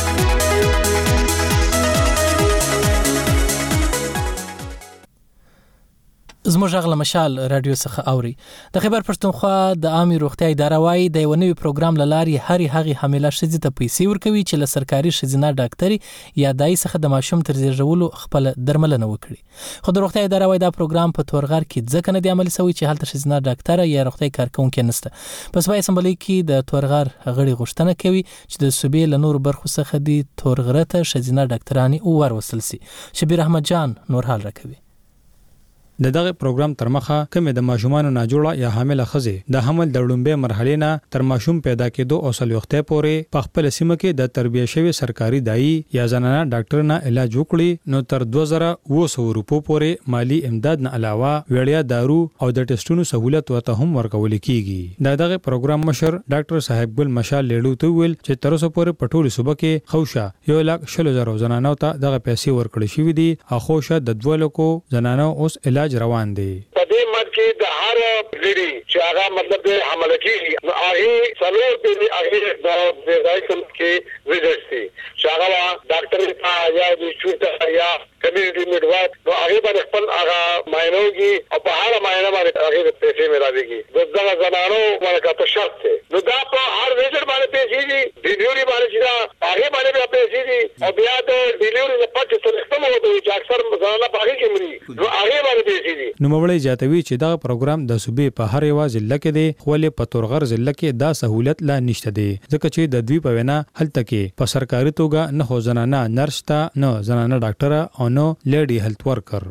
زموږ غږ له مشال رادیو څخه اوري. د خیبر پښتونخوا د عامه روغتیا اداره وايي د یو نوي پروګرام له لارې هرې هغې حامله ښځې ته پیسې ورکوي چې له سرکاري ښځینه ډاکټري یا دای څخه د ماشوم تر زیږولو خپل درملنه وکړي. خو د روغتیا اداره وايي دا پروګرام په تورغر کې ځکه نه دی عملي شوی چې هلته ښځینه ډاکټره یا روغتیا کارکونکې نشته. په صوبایي اسمبلۍ کې د تورغر غړي غوښتنه کوي چې د صوبې له نورو برخو څخه د تورغره ته ښځینه ډاکټرانې وروستل شي. شبیر احمد جان نور حال راکوي. د دغه پروګرام تر مخه کومه د ماشومان ناجوړه یا حامله ښځې د حمل د لومبه مرحله نه تر ماشوم پیدا کېدو او سل وخته پورې په خپل سیمه کې د تربیه شوی سرکاري دایي یا زنانه ډاکټر نه علاج وکړي نو تر دوه زره اوه سوه روپو پورې مالی امداد نه علاوه وړیا دارو او د ټیسټونو سہولت ورته هم ورکول کیږي. د دغه پروګرام مشر ډاکټر صاحب ګل مشال لیړو ته ویل چې تر اوسه پورې په ټولو صوبه کې خوشه یو لک شل زره زنانو ته دغه پیسې ورکړي شوې دي او خوشه د دوه لکو زنانو اوس علاج روان دي. په دې مرګ کې د هر لري چې هغه مطلب د حمله کې نو هغه څلور دی هغه د ځای کې ویزټ سي چې هغه ډاکټر ته یا د چوټه یا کمیونټي میډوایف نو هغه باندې خپل هغه ماینوږي او په هر ماینه باندې هغه پیسې ملاويږي. د ځای زنانو باندې په شرط نو دا په هر ویزټ باندې پیسې دي ډیلیوري باندې چې دا هغه باندې پیسې دي او بیا د ډیلیوري په پټ څه ختمه وي چې اکثر زنانه په هغه کې مري نو هغه باندې پیسې دي. نو مولوی جاتوي چې دا پروګرام د صوبې په هر یو ضلع کې دی خو له پتورغر ضلع کې دا سہولت لا نشته دی ځکه چې د دوی په وینا هلته کې په سرکاري توګه نه خو زنانه نرس تا نه زنانه ډاکټر او نه لیډي هیلث ورکر.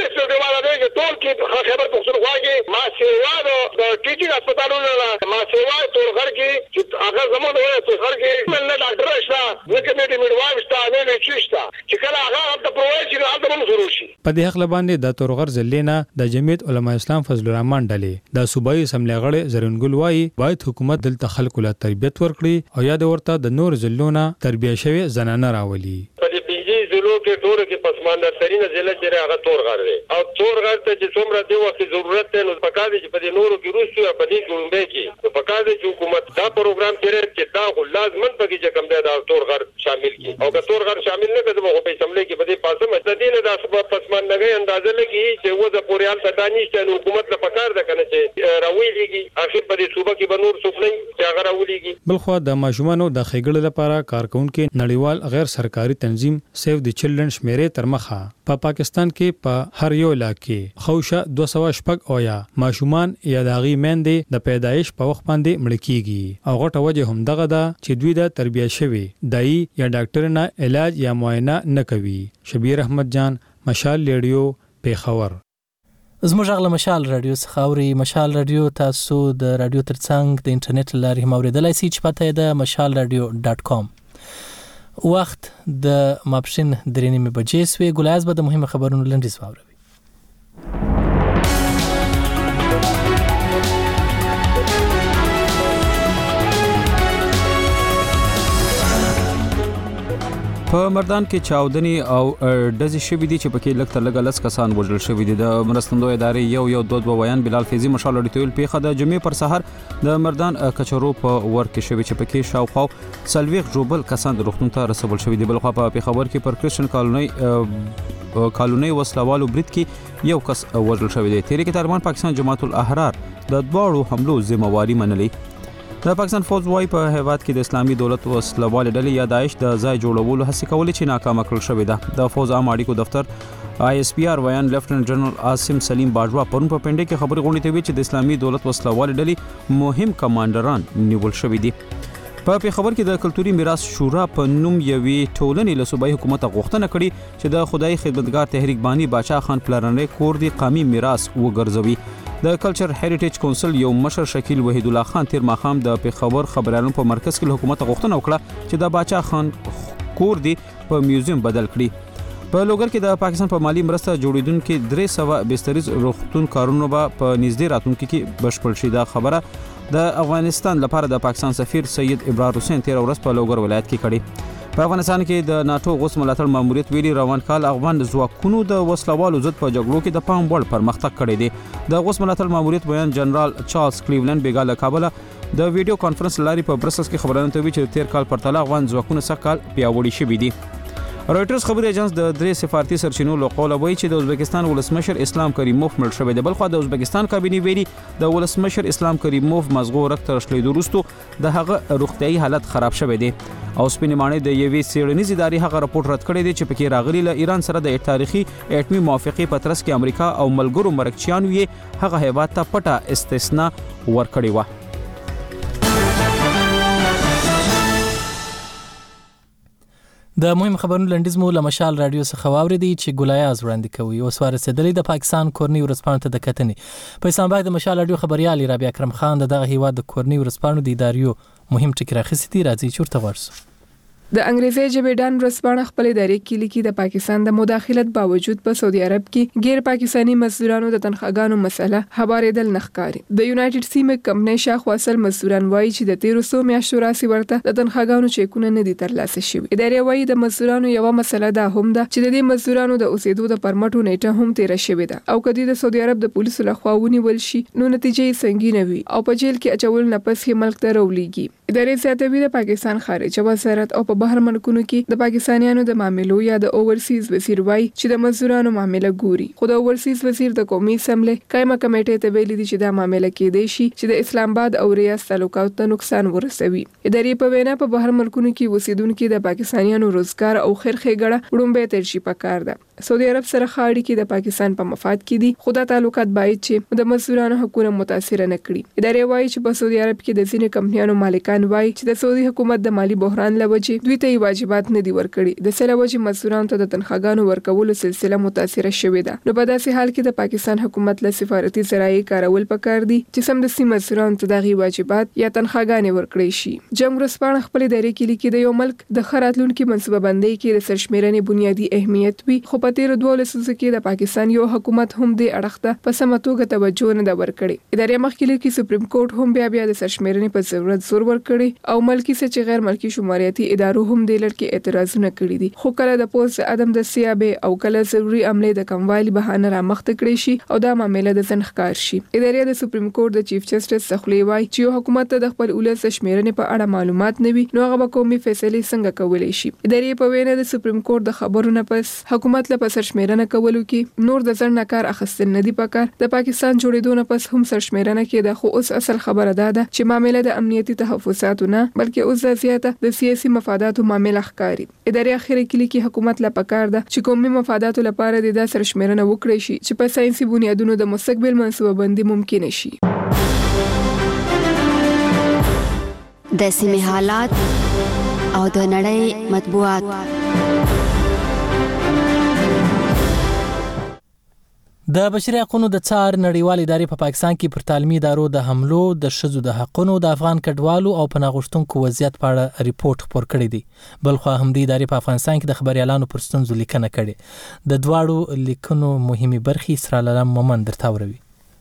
ټول کې خبر پښتونخوا کې ما سیوا د ټیچینګ هسپتالونو نه ما سیوا تورغر کې چې هغه زموږ د تورغر کې نه ډاکټر شته نه کمیټي میډوایف شته نه لیچي شته چې کله هغه د پروایډ چې هغه هم شروع شي. په دې حق باندې د تورغر ضلع د جمعیت علما اسلام فضل الرحمن ډلې د صوبایي اسمبلی غړي زرنګل وایي باید حکومت دلته خلکو له تربیت ورکړي او یا د ورته د نور ضلعونو تربیه شوی زنانه راولي. په دې پنځه ضلعو کې ټول کې پسماندار ترين ضلع چې هغه تورغر دی او تورغر ته چې څومره دی وخت ضرورت دی نو پکا دي چې په دې نورو کې روسو یا په دې ګوندې کې نو پکا دي چې حکومت دا پروګرام کړي چې دا خو لازمن پکې چې کم دی دا تورغر شامل کی او که تورغر شامل نه کړي په اسمبلی کې په دې پاسه مستدین دا سبب پسماندګي اندازه لګي چې و د پوریال تدانی چې حکومت له پکار ده کنه چې راویږي اخر په دې صوبه کې بنور سفلي چې هغه راولېږي. بلخو د ماشومانو د خېګړې لپاره کارکونکو نړیوال غیر سرکاري تنظیم سیو دی چلډرن شمیرې تر مخه په پا پاکستان کې په پا هر یو علاقې خوشه دوه سوه شپږ اویا ماشومان یا داغي میندې د پیدایش په وخت باندې مړ کیږي او غټه وجه هم دغه ده چې دوی د تربیه شوی دای یا ډاکټر نه علاج یا معاینه نه کوي. شبیر احمد جان، مشال ریډیو، پیښور. زموږ غل مشال رادیو څخه اوري. مشال رادیو تاسو د رادیو ترڅنګ د انټرنیټ لارې هم اوریدلای شئ چې پته ده مشال رادیو ډاټ کام. وخت د ماپښین درې نیمې بجې سوې. ګلایز به د مهمه خبرونو لنډیز واوروي. په مردان کې چاودنی او ډزې شوې دي چې پکې لږ تر لږه لس کسان وژل شوي دي. د مرستندوی ادارې یو یو دوه دوه ویان بلال فیضي مشال اړیتویل پیښه د جمعې پر سحر د مردان کچرو په ور کې شوې چې پکې شاوخوا څلوېښت جوبل کسان د روغتون ته رسول شوي دي. بلخوا په پیښور کې پر کرسچن کالوني کالوني وسلوالو برید کې یو کس وژل شوی دی. تحریک طالبان پاکستان جماعت الاحرار د دواړو حملو ذمہواری منلي. د پاکستان فوج وايي په هیواد کې د اسلامي دولت وسلوال ډلې یا داعش د ځای جوړولو هڅه کولې چې ناکام کړل شوې ده. د فوج عام اړیکو دفتر آی اس پی آر ویان لیفټننټ جنرال عاصم سلیم باجوا پرون په پنډه کې خبري غونډې ته وی چې د اسلامي دولت وسلوال ډلې مهم کمانډران نیول شوې دي. په پیښور کې د کلتوري میراث شورا په نوم یوې ټولنې له صوبایي حکومت غوښتنه کړې چې د خدای خدمتګار تحریک بانی باچا خان پلرنۍ کور دی قومي میراث وګرځوي. د کلچر هریټیج کونسل یو مشر شکیل وحید الله خان تیر ماخام د پیښور خبرانو په مرکز کې حکومت غوښتنه وکړه چې د باچا خان کور دی په میوزیم بدل کړي. په لوګر کې د پاکستان په مالی مرسته جوړیدونکو درې سوه بستریز روغتون کارونه به په نږدې راتلونکي کې بشپړ شي. دا خبره د افغانستان لپاره د پاکستان سفیر سید ابرار حسین تیر ورځ په لوګر ولایت کې کړي. په افغانستان کې د ناتو غوث ملاتړ ماموریت ویلي روان کال افغان ځواکونو د وسلوالو ضد په جګړو کې د پام وړ پرمختګ کړی دی. د غوث ملاتړ ماموریت بیان جنرال چارلز کلیولند بیګاله کابل د ویډیو کانفرنس لاري په برسلز کې خبرونه کوي چې تیر کال پرتله افغان ځواکونه سکهال پیاوړي شوي دي. رويټرز خبري ایجنس د درې سفارتي سرچینو له قوله وایي چې د ازبکستان ولسمشر اسلام کریموف مړ شوی دی. بلخو د ازبکستان کابینه ویلي د ولسمشر اسلام کریموف مزغو رکتر شلیدو وروسته د هغه روغتيایي حالت خراب شوی دی. او سپینمانه د یوې سیړنیز ادارې هغه راپور رد کړی دی چې پکې راغلي له ایران سره د تاریخي اټومي موافقې په ترڅ کې امریکا او ملګرو مرکچیانو یې هغه هیواد ته پټه استثنا ورکړې و. د مهم خبرونو لنډیز مو له مشال رادیو څخه واوریدي چې ګلایاز وړاندې کوي. اوس ورسېدلې د پاکستان کورنی ورځپاڼو ته د کتنې. په اسلام آباد د مشال رادیو خبريال رابعه اکرم خان د دغه هیواد د کورنی ورځپاڼو د اداریو مهم ټکی راخصتي راځي چورته ورسو. د انګریزي ژبې ډان ورځپاڼه خپل ادارې کې لیکي د پاکستان د مداخلت باوجود په سعودي عرب کې غیر پاکستانی مزدورانو د تنخواګانو مسله هوارېدل نخکاري. د یونایټډ سیمه کمپنۍ شاخ واصل مزدوران وایي چې د تیرو سو میاشتو راسي ورته د تنخواګانو چیکونه نه دي ترلاسه شوي. ادارې وایي د مزدورانو یو مسله دا هم ده چې د دې مزدورانو د اوسېدو د پرمټو نیټه هم تیر شوې ده او کدي د سعودي عرب د پولیسو لخوا ونیول شي نو نتیجې سنگینه وي او په جیل کې اچول نه پس یې ملک ته راولېږي. ادارې زیاتوي د پاکستان خارجه وزارت او په بهر ملکونو کې د پاکستانیانو د معاملو یا د اوورسیز وزیر وای چې د مزدورانو معاملې ګوري. خو د اوورسیز وزیر د قومي اسمبلی قائمه کمیټې ته ویلي دي چې دا معاملې کې دی شي چې د اسلام آباد او ریاض تعلقاتو ته نقصان ورسوي. ادارې په وینا په بهر ملکونو کې اوسیدونکو د پاکستانیانو روزګار او خیر ښېګړه وړاندې ترجیح پکار ده. سعودي عرب سره خاړي کې د پاکستان په مفاد کې دي خو دا تعلقات باید چې د مزدورانو حقوقونه متاثر نه کړي. ادارې وایي چې په سعودي عرب کې د ځینې کمپنیانو مالکان وایي چې د سعودي حکومت د مالی بحران لوجې دوی ته واجبات نه دي ورکړي د سره وجه مزدورانو ته د تنخواګانو ورکولو سلسله متاثره شوې ده. نو په داسې حال کې د پاکستان حکومت له سفارتي ذرایع کارول پکار دي چې سمدستي مزدورانو ته دغه واجبات یا تنخواګانې ورکړي شي. جنگ ورسپانه خپل ادارې کې لیکي د یو ملک د خراتلونکو منصوبه بندۍ کې د سرشمیرنې بنیادی اهمیت وي، خو په تیر دوه لسیزو کې د پاکستان یو حکومت هم د اړخته په سمه توګه توجه نه ده ورکړې. ادارې مخکې لیکي سپریم کورټ هم بیا بیا د سرشمیرنې په ضرورت زور ورکړي او ملکی څه چې غیر ملکی شماریاتي ادارو هم د لړ کې اعتراضونه کړي دي، خو کله د پوز عدم د سیابه او کله ضروري عملې د کموالي بهانه را مخته کړي شي او دا معاملې د ځنخکار شي. ادارې د سپریم کورټ د چیف جسټس څخه وایي چې یو حکومت د خپل ولس شمیرنې په اړه معلومات نه وي نو هغه به قومي فیصلې څنګه کولای شي. ادارې په وینا د سپریم کورټ د خبرونو پس حکومت له سرشمیرنه کولو کې نور د ځنډ کار اخیستل نه دی پکار. د پاکستان جوړېدو نه پس هم سرشمیرنه کې د خو اوس اصل خبره ده چې معاملې د امنیتي تحفظاتو نه بلکې اوس د زیاته د سیاسي مفاداتو معاملې ښکاري. ادارې اخر کې لیکي حکومت له پکار ده چې قومي مفاداتو لپاره د سرشمیرنه وکړي شي چې په ساينسي بنیادونو د مستقبل منصوبه بندي ممکن شي. د سیمې حالات او د نړۍ مطبوعات. د بشري حقوقو د څار نړیوال ادارې په پاکستان کې پر تعلیمي ادارو د حملو، د ښځو د حقوقو، د افغان کډوالو او پناه غوښتونکو وضعیت په اړه ریپورت خپور کړی دی. بلخو همدې ادارې په افغانستان کې د خبريالانو پر ستونزو لیکنه کړې. د دواړو لیکنو مهمه برخې سره لرم مومن درته وروي.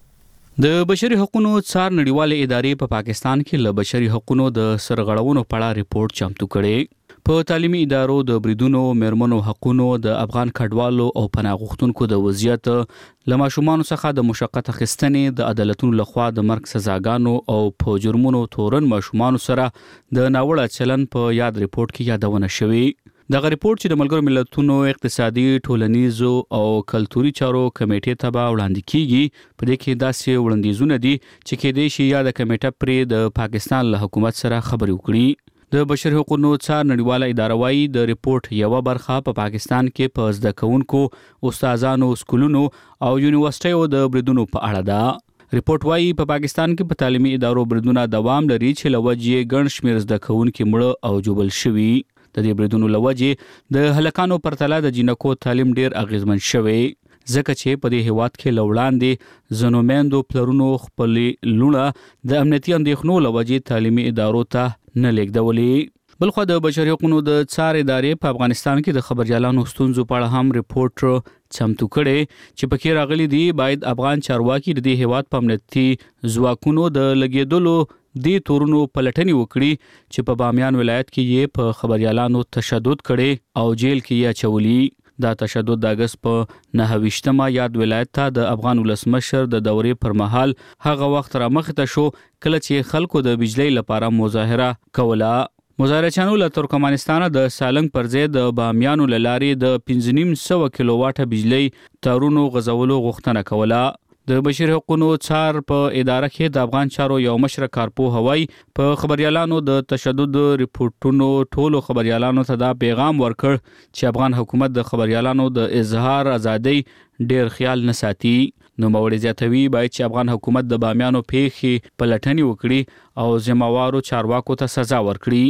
د بشري حقوقو څار نړیوال ادارې په پاکستان کې له بشري حقوقو د سرغړونو په اړه ریپورت چمتو کړي. په تعلیمي ادارو د بریدونو، میرمنو حقوقو، د افغان کډوالو او پناه غوښتونکو د وضعیت، له ماشومانو څخه د مشقت اخیستنې، د عدالتونو لخوا د مرګ سزاګانو او په جرمونو تورن ماشومانو سره د ناوړه چلن په یاد ریپورت کې یادونه شوې. دغه ریپورت چې د ملګرو ملتونو اقتصادي، ټولنیزو او کلتوري چارو کمیټې ته به وړاندې کیږي. په دې کې داسې وړاندیزونه دي چې کېدای شي یا د کمیټه پرې د پاکستان له حکومت سره خبرې وکړي. د بشري حقوقو څار نړیواله اداره وايي د ریپورت یو برخه په پا پاکستان کې په زده کوونکو، استادانو، سکولونو او یونیورسيټیو د بریدونو په اړه ده. ریپورت وايي په پا پاکستان کې په تعلیمي ادارو بریدونه دوام لري چې لوجې ګڼ شمېر زده کوونکو مړه او جوبل شوي. د دې بریدونو لوجې د هلکانو پرتله د جنکو تعلیم ډیر اغیزمن شوی، ځکه چې په دې هیواد کې لوړاندې زنو میندو پلرونو خپل لونه د امنیتي اندېښنو لوجې تعلیمي ادارو ته نه لیږدولې. بلخو د بشري حقوقو د څار ادارې په افغانستان کې د خبريالانو ستونزو په اړه هم ریپورت چمتو کړي چې پکې راغلي دي باید افغان چارواکي د دې هیواد په امنیتي ځواکونو د لګیدلو د تورونو پلټنې وکړي چې په بامیان ولایت کې یې په خبريالانو تشدد کړي او جیل کې یې چولي. دا تشدد د اگست په نهه ویشتمه یاد ولایت ته د افغان ولسمشر د دورې پر مهال هغه وخت را مخته شو کله چې خلکو د بجلی لپاره مظاهره کوله. مظاهرچیانو له ترکمنستان د سالنګ پر ځای د بامیانو لارې د پنځه نیم سوه کیلو واټه بجلی تارونو غځولو غوښتنه کوله. د بشري حقوقو څار په اداره کې د افغان چارو یو مشر کارپو هوای په خبريالانو د تشدد ریپورتونو ټولو خبريالانو ته دا پیغام ورکړ چې افغان حکومت د خبريالانو د اظهار ازادي ډیر خیال نه ساتي. نو موري زیاتوي باید چې افغان حکومت د بامیانو پیښې پلټنې وکړي او ذمہوارو چارواکو ته سزا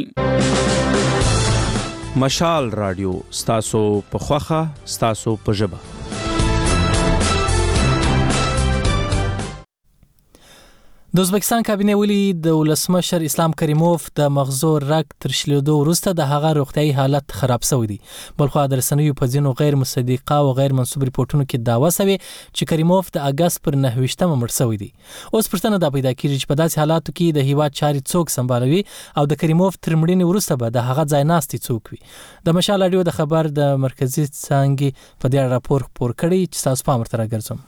ورکړي. مشال رادیو ستاسو په خوخه ستاسو په ژبه. د ازبکستان کابینه ویلي د ولسمشر اسلام کریموف د مغزو رګ تر شلیدو وروسته د هغه روغتیايي حالت خراب شوی دی. بلخو د رسنیو په ځینو غیر مصدقه او غیر منسوب ریپورتونو کې داوا شوی چې کریموف د اگست پر نهه ویشتمه مړ شوی دی. اوس پرتنه دا پیدا کیږي چې په داسې حالاتو کې د هیواد چاري څوک سمبالوي او د کریموف تر مړینې وروسته به د هغه ځای ناستي څوک وي. د مشال رادیو د خبر د مرکزی څنګه په دې راپور خپور کړی چې تاسو پام ورته راګرځم.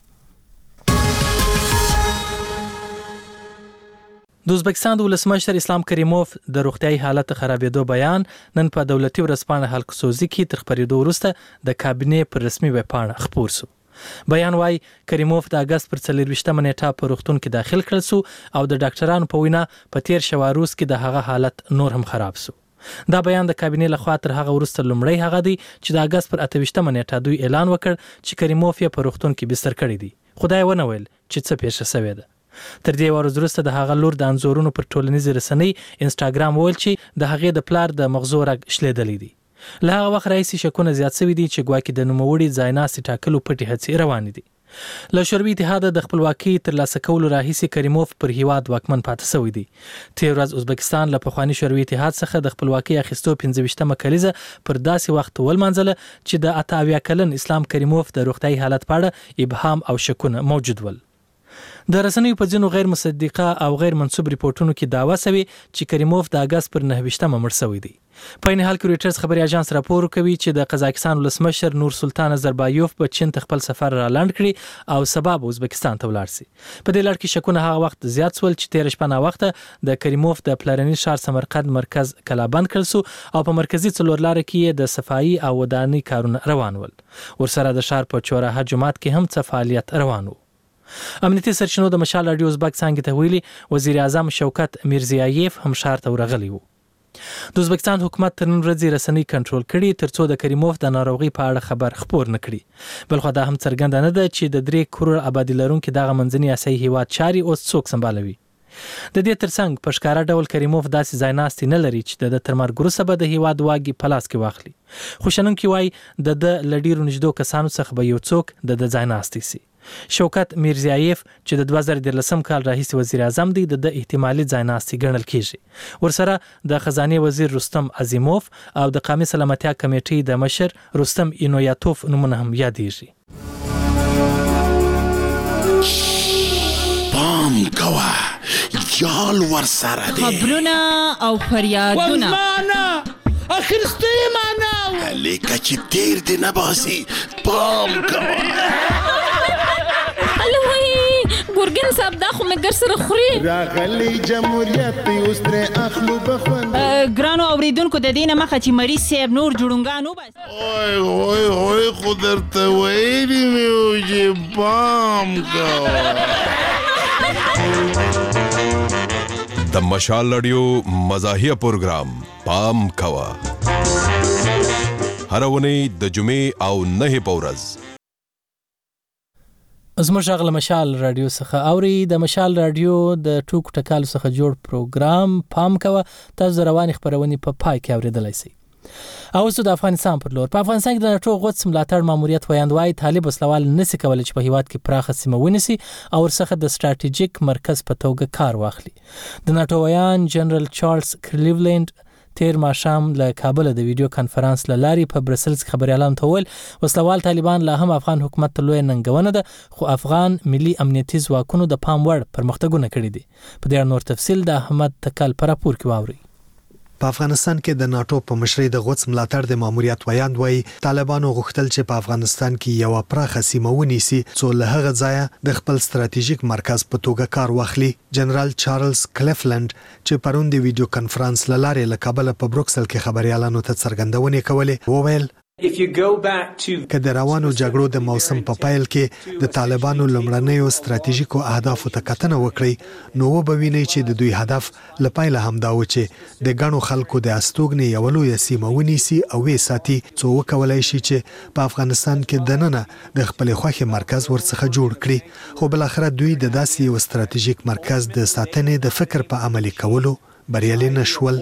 د ازبکستان د ولسمشر اسلام کریموف د روغتیايي حالت خرابېدو بیان نن په دولتي ورځپاڼه حلق سوزي کې تر خبرېدو وروسته د کابینې پر رسمي ویب پاڼه خپور شو. بیان وايي کریموف د اگست پر څلور ویشتمه نیټه په روغتون کې داخل کړل شو او د ډاکټرانو په وینا په تیر شوه روز کې د هغه حالت نور هم خراب شو. دا بیان د کابینې لخوا تر هغه وروسته لومړی هغه دی چې د اگست پر اته ویشتمه نیټه دوی اعلان وکړ چې کریموف یې په روغتون کې بستر کړی دی. خدای ونه ویل چې څه پیښه شوې ده. تر دې ورځ وروسته د هغه لور د انځورونو پر ټولنیزې رسنۍ انسټاګرام ویل چې د هغې د پلار د مغزو رګ شلیدلی دی. له هغه وخت راهیسې شکونه زیات شوي دي چې ګواکې د نوموړي ځایناستې ټاکلو پټې هڅې روانې دي. له شوروي اتحاده د خپلواکۍ ترلاسه کولو راهیسې کریموف پر هیواد واکمن پاتې شوی دی. تېر ورځ ازبکستان له پخواني شوروي اتحاد څخه د خپلواکۍ اخیستو پنځه ویشتمه کلیزه پر داسې وخت ولمانځله چې د اته اویا کلن اسلام کریموف د روغتیايي حالت په اړه ابهام او شکونه موجود ول. د رسنیو په ځینو غیر مصدقه او غیر منسوب ریپورتونو کې دعوا شوې چې کریموف د اګست پر نهه ویشتمه مړ شوی دی. په این حال کې رویټرز خبري اژانس راپور کوي چې د قزاقستان ولسمشر نور سلطان نظربایوف په چین ته خپل سفر را لاند کړي او سبا به ازبکستان ته ولاړ شي. په دې لړ کې شکونه هغه وخت زیات شول چې تیر شپه نا وخته د کریموف د پلرني ښار سمرقند مرکز کلابند کړل شو او په مرکزی څلورلارې کې د صفایي او ودانۍ کارونه روان ول. ورسره د ښار په چوراها جومات کې هم څه فعالیت روان و. امنیتي سرچینو د مشال رادیو ازبک څنګه ته ویلي وزیر اعظم شوکت میرزیایف هم ښار ته ورغلی و. د ازبکستان حکومت تر نن ورځې رسنۍ کنټرول کړي ترڅو د کریموف د ناروغي په اړه خبر خپور نه کړي. بلخو دا هم څرګنده نه ده چې د درې کروڑ آبادي لرونکي دغه منځني اسیایي هیواد چاري اوس څوک سمبالوي. د دې ترڅنګ په ښکاره ډول کریموف داسې ځایناستي نه لري چې د تر مرګ وروسته به د هیواد واګې په لاس کې واخلي. خو شنونکي وایي د ده له ډېرو نږدې کسانو څخه به یو څوک د ده ځایناستی سي. شوکت میرزیایف چې د دوه زره دولسم کال راهیسې وزیر اعظم دی د احتمالي ځایناستي ګڼل کیږي. ورسره د خزانه وزیر رستم عظیموف او د قومي سلامتیا کمیټې د مشر رستم اینویاتوف نومونه هم یادېږي. پام کوه جال ورسره دی خبرونه او فریادونه اخر ستې معنا لیکه چې تیر دی نه باسي پام کوه ګورګین صاحب دا خو مګر سره خوري راغلی جمهوریت اوس تر اخلو بخون ګرانو اوریدونکو د دینه مخه چې مریض صاحب نور جوړونګانو بس اوه اوه اوه خو درته ویلي مې و چې پام کوه د مشال رادیو مزاحیه پروګرام پام کوه هر اونۍ د جمعې او نهه په ورځ زموږ غږ له مشال رادیو څخه اوري. د مشال رادیو د ټوکو ټکالو څخه جوړ پروګرام پام کوه تاسو د روانې خپرونې په پای کې اورېدلی شئ. او اوس د افغانستان پر لور. په افغانستان کې د ناټو غوڅ ملاتړ ماموریت ویاند وایي طالب وسلوال نسي کولی چې په هیواد کې پراخه سیمه ونیسي او ورڅخه د سټراټیژیک مرکز په توګه کار واخلي. د ناټو ویاند جنرال چارلز کلیولینډ تیر ماښام له کابل د ویډیو کانفرنس له لارې په برسلز کې خبريالانو ته وویل وسلوال طالبان لا هم افغان حکومت ته لوی ننګونه ده خو افغان ملي امنیتي ځواکونو د پام وړ پرمختګونه کړي دي. په دې نور تفصیل د احمد تکل پر راپور کې واوري. په افغانستان کې د ناټو په مشرۍ د غوڅ ملاتړ د ماموریت ویاند وایي طالبانو غوښتل چې په افغانستان کې یو پراخه سیمه ونیسي څو له هغه ځایه د خپل ستراتیژیک مرکز په توګه کار واخلي. جنرال چارلز کلیفلند چې پرون د ویډیو کانفرنس له لارې له کابل په بروکسل کې خبريالانو ته څرګندونې کولې وویل که د روانو جګړو د موسم په پیل کې د طالبانو لمړنیو ستراتیژیکو اهدافو ته کتنه وکړي نو وبوینئ چې د دوی هدف له پیله هم دا و چې د ګڼو خلکو د استوګنې یو لوی سیمه ونیسي او وې ساتي څو وکولای شي چې په افغانستان کې دننه د خپل خوښي مرکز ورڅخه جوړ کړي. خو بل اخر دوی د داسې یو ستراتیژیک مرکز د ساتنې د فکر په عملي کولو بریالي نشول.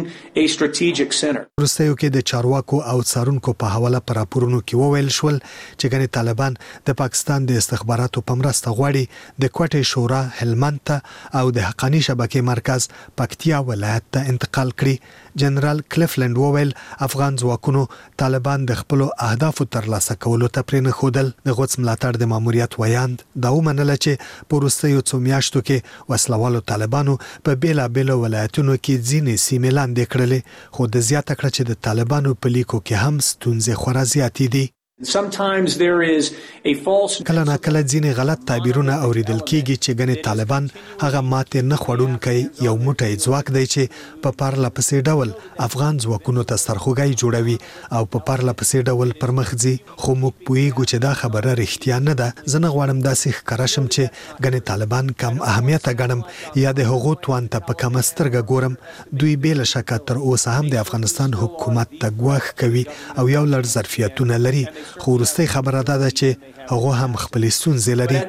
وروستیو کې د چارواکو او څارونکو په حواله پر راپورونو کې وویل شول چې ګڼې طالبان د پاکستان د استخباراتو په مرسته غواړي د کوټې شورا هلمند ته او د حقانی شبکې مرکز پکتیا ولایت ته انتقال کړي. جنرال کلیفلند وویل افغان ځواکونو طالبان د خپل اهدافو ترلاسه کولو ته پرې نه ښودل. د غوڅ ملاتړ د ماموریت ویاند دا ومنله چې په وروستیو څو میاشتو کې وسلوالو طالبانو په بیلابیلو ولایتونو کې ځینې سیمې لاندې کړلې خو د زیاته کړه چې د طالبانو په لیکو کې هم ستونزې خورا زیاتې دي. کله نا کله ځینې غلط تعبیرونه اوریدل کیږي چې ګنې طالبان هغه ماته نه خوړونکی یو موټی ځواک دی چې په پارله پسې ډول افغان ځواکونو ته سرخوږی جوړوي او په پارله پسې ډول پرمخ ځي. خو موږ پوهیږو چې دا خبره رښتیا نه ده. زه نه غواړم داسې ښکاره شم چې ګنې طالبان کم اهمیته ګڼم یا د هغو توان ته په کمه سترګه ګورم. دوی بې له شکه تر اوسه هم د افغانستان حکومت ته ګواښ کوي او یو لړ ظرفیتونه لري خو وروستۍ خبره دا ده چې هغه هم خپلې ستونزې لري.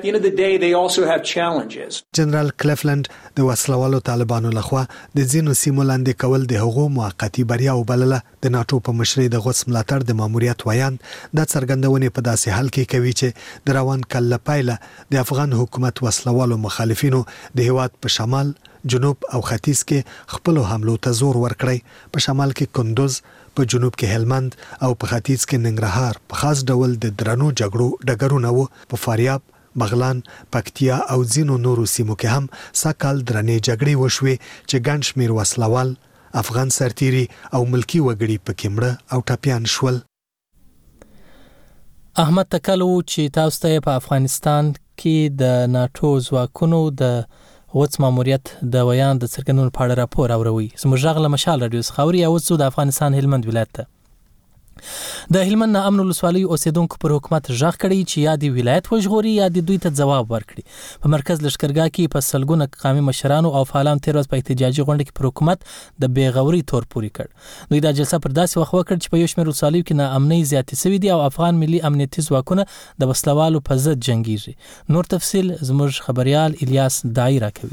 جنرال کلیفلند د وسلوالو طالبانو لخوا د ځینو سیمو لاندې کول د هغو موقتی بریا وبلله. د ناتو په مشرۍ د غوڅ ملاتړ د ماموریت ویاند د څرګندونې په داسې حال کې کوي چې د روان کال له پیله د افغان حکومت وسلوالو مخالفینو د هیواد په شمال، جنوب او ختیځ کې خپل حملو ته زور ورکړی. په شمال کې کندوز، په جنوب کې هلمند او په ختیځ کې ننګرهار په خاص ډول د درنو جګړو ډګرونه وو. په فاریاب، بغلان، پکتیا او ځینو نورو سیمو کې هم سکهال درنې جګړې وشوې چې ګڼ شمېر وسلوال، افغان سرتیري او ملکی وګړي پکې مړه او ټپیان شول. احمد تکلو چې تاسو ته په افغانستان کې د ناتو ځواکونو د غوڅ ماموریت د ویان د څرګندونې په اړه راپور اوروي. زموږ غږ له مشال رادیو څخه اوري. او څو د افغانستان هلمند ولایت ته د هلمند نه امن ولسوالۍ اوسیدونکو پر حکومت ژغ کړی چې یا د ولایت وژغوري یا د دوی ته ځواب ورکړي. په مرکز لشکرګاه کې په سلګونه قومي مشرانو او فعالانو تیر ورځ په احتجاجي غونډه کې پر حکومت د بیغوري تور پوري کړ. دوی دا جلسه پر داسې وخت وکړ چې په یو شمېر ولسوالیو کې ناامنۍ زیاتې شوې دي او افغان ملي امنیتي ځواکونه د وسلوالو په ضد جنګیږي. نور تفصیل زموږ خبريال الیاس داعی راکوي.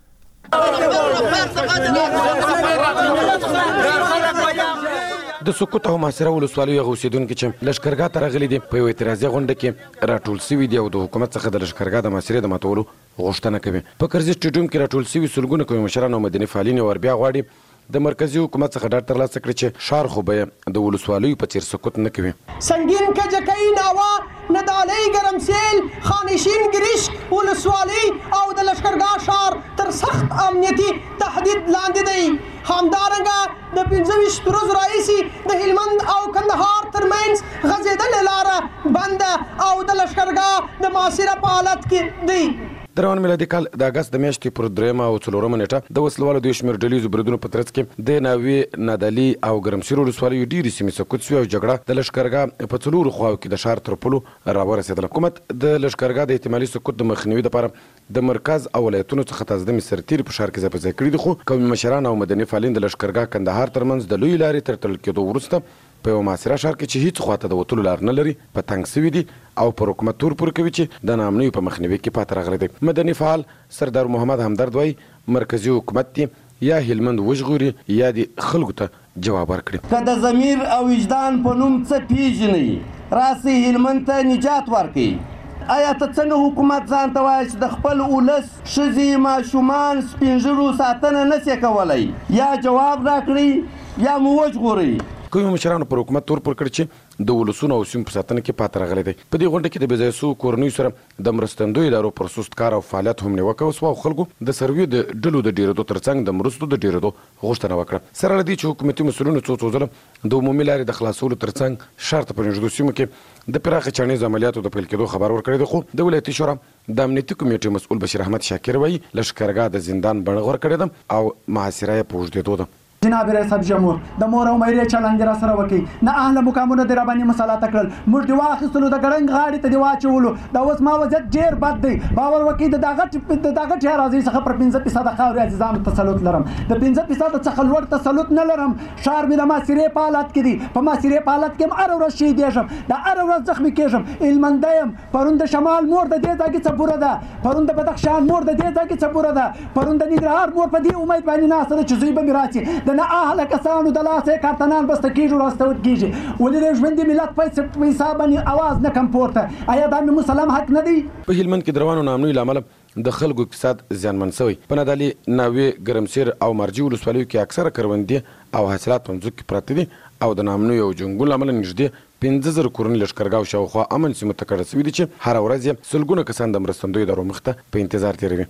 د سقوط او محاصره ولسوالیو غوسیدونکو چې لشکرګاه ته راغلي دي په یو اعتراضي غونډه کې راټول شوي دي او د حکومت څخه د لشکرګاه د محاصرې د ماتولو غوښتنه کوي. په کرزي سټیډیوم کې راټول شوي سلګونه قومي مشران او مدني فعالین وربیا غواړي د مرکزی حکومت څخه ډاډ ترلاسه کړي چې ښار خو به د ولسوالیو په څیر سقوط نه کوي. سنگین کجکی ناوا ندالی ګرمسیل خانشین ګریش ولسوالی او د لشکرګاه ښار تر سخت امنیتي تهدید لاندې دی. همدارنګه د پنځه ویشت ورځو راهیسې د هلمند او کندهار ترمنځ غځېدلې لاره بنده او د لشکرګاه د محاصره په حالت کې دی. د روان میلادي کال د اګست د میاشتې پر درېیمه او څلورمه نیټه د وسلوالو د یو شمېر ډلییزو بریدونو په ترڅ کې د ناوې، نادعلي او ګرمسیر ولسوالیو ډېرې سیمې سقوط شوې او جګړه د لشکرګاه په څلورو خواو کې د ښار تر پولو راورسېدله. حکومت د لشکرګاه د احتمالي سقوط د مخنیوي لپاره د مرکز او ولایتونو څخه تازه سرتیري په ښار کې ځای په ځای کړي دي. خو قومي مشران او مدني فعالین د لشکرګاه کندهار ترمنځ د لویې لارې تر تړل کېدو وروسته په یو محاصره ښار کې چې هیڅ خواته د وتلو لار نه لري په تنګ سوي دي او پر حکومت تور پورې کوي چې د ناامنیو په مخنیوي کې پاتې راغلی دی. مدني فعال سردار محمد همدرد وایي مرکزي حکومت دی یا هلمند وژغوري یا د خلکو ته جواب ورکړي. که د ضمیر او وجدان په نوم څه پیژنئ راسئ هلمند ته نجات ورکړئ. آیا ته څنګه حکومت ځان ته وایي چې د خپل ولس ښځې ماشومان سپین ږیرو ساتنه نشي کولی؟ یا جواب راکړئ یا مو وژغورئ. کومو مشرانو پر حکومت تور پر کړ چې د ولسونو او سیمو په ساتنه کې پاتې راغلی دی. په دې غونډه کې د بې ځایه سوو کورنیو سره د مرستندویو ادارو پر سست کار او فعالیت هم نیوکه وسوه او خلکو د سرویو د ډلو د ډېرېدو ترڅنګ د مرستو د ډېرېدو غوښتنه وکړه. سره له دې چې حکومتي مسؤلینو څو څو ځله د عمومي لارې د خلاصولو ترڅنګ ښار ته په نږدې سیمو کې د پراخه چاڼیزو عملیاتو د پیل کېدو خبر ورکړی دی. خو د ولایتي شورا د امنیتي کمیټې مسؤل بشیر احمد شاکر وایي لشکرګاه د زندان بڼه غوره کړې ده او محاصره یې په اوږدېدو ده. جناب رئیس جمهور د مور او مېرې چلند را سره وکي نه اهل مقامونه د رباني مسالات کړل موږ دی واخستلو د ګړنګ غاړي ته دی واچولو دا اوس ما وضعیت ډیر بد دی. باور وکي د داغه د داغه ټیا راځي څخه پر پنځه فیصد خاورې عزیزانو تسلط لرم د پنځه فیصد څخه لوړ تسلط نه لرم. ښار مې د ماسیرې په حالت کې دی په ماسیرې په حالت کې هر ورځ شهیدېږم د هر ورځ زخمي کېږم. هلمندی یم پرون د شمال مور د دې ځای کې څپوره ده پرون د بدخشان مور د دې ځای کې څپوره ده پرون د ننګرهار مور په دې امید باندې ناسته ده چې زوی به مې راشي د نه اهله کسانو د لاسه کارتنان بسته کېږي راستول کېږي ولې د ژوندي ملت په حساب باندې اواز نه کم پورته. آیا دا مې مسلم حق نه دی؟ په هلمند کې د روانو ناامنیو له امله د خلکو اقتصاد زیانمن شوی. په نادعلي، ناوې، ګرمسیر او مرجې ولسوالیو کې اکثره کروندې او حاصلات په ځمکو کې پراته دي او د ناامنیو او جنګونو له امله نږدې پنځه زره کورنۍ لشکرګاه شاوخوا امن سیمو ته کډه شوي دي چې هره ورځ یې سلګونه کسان د مرستندویو ادارو مخ ته په انتظار تېروي.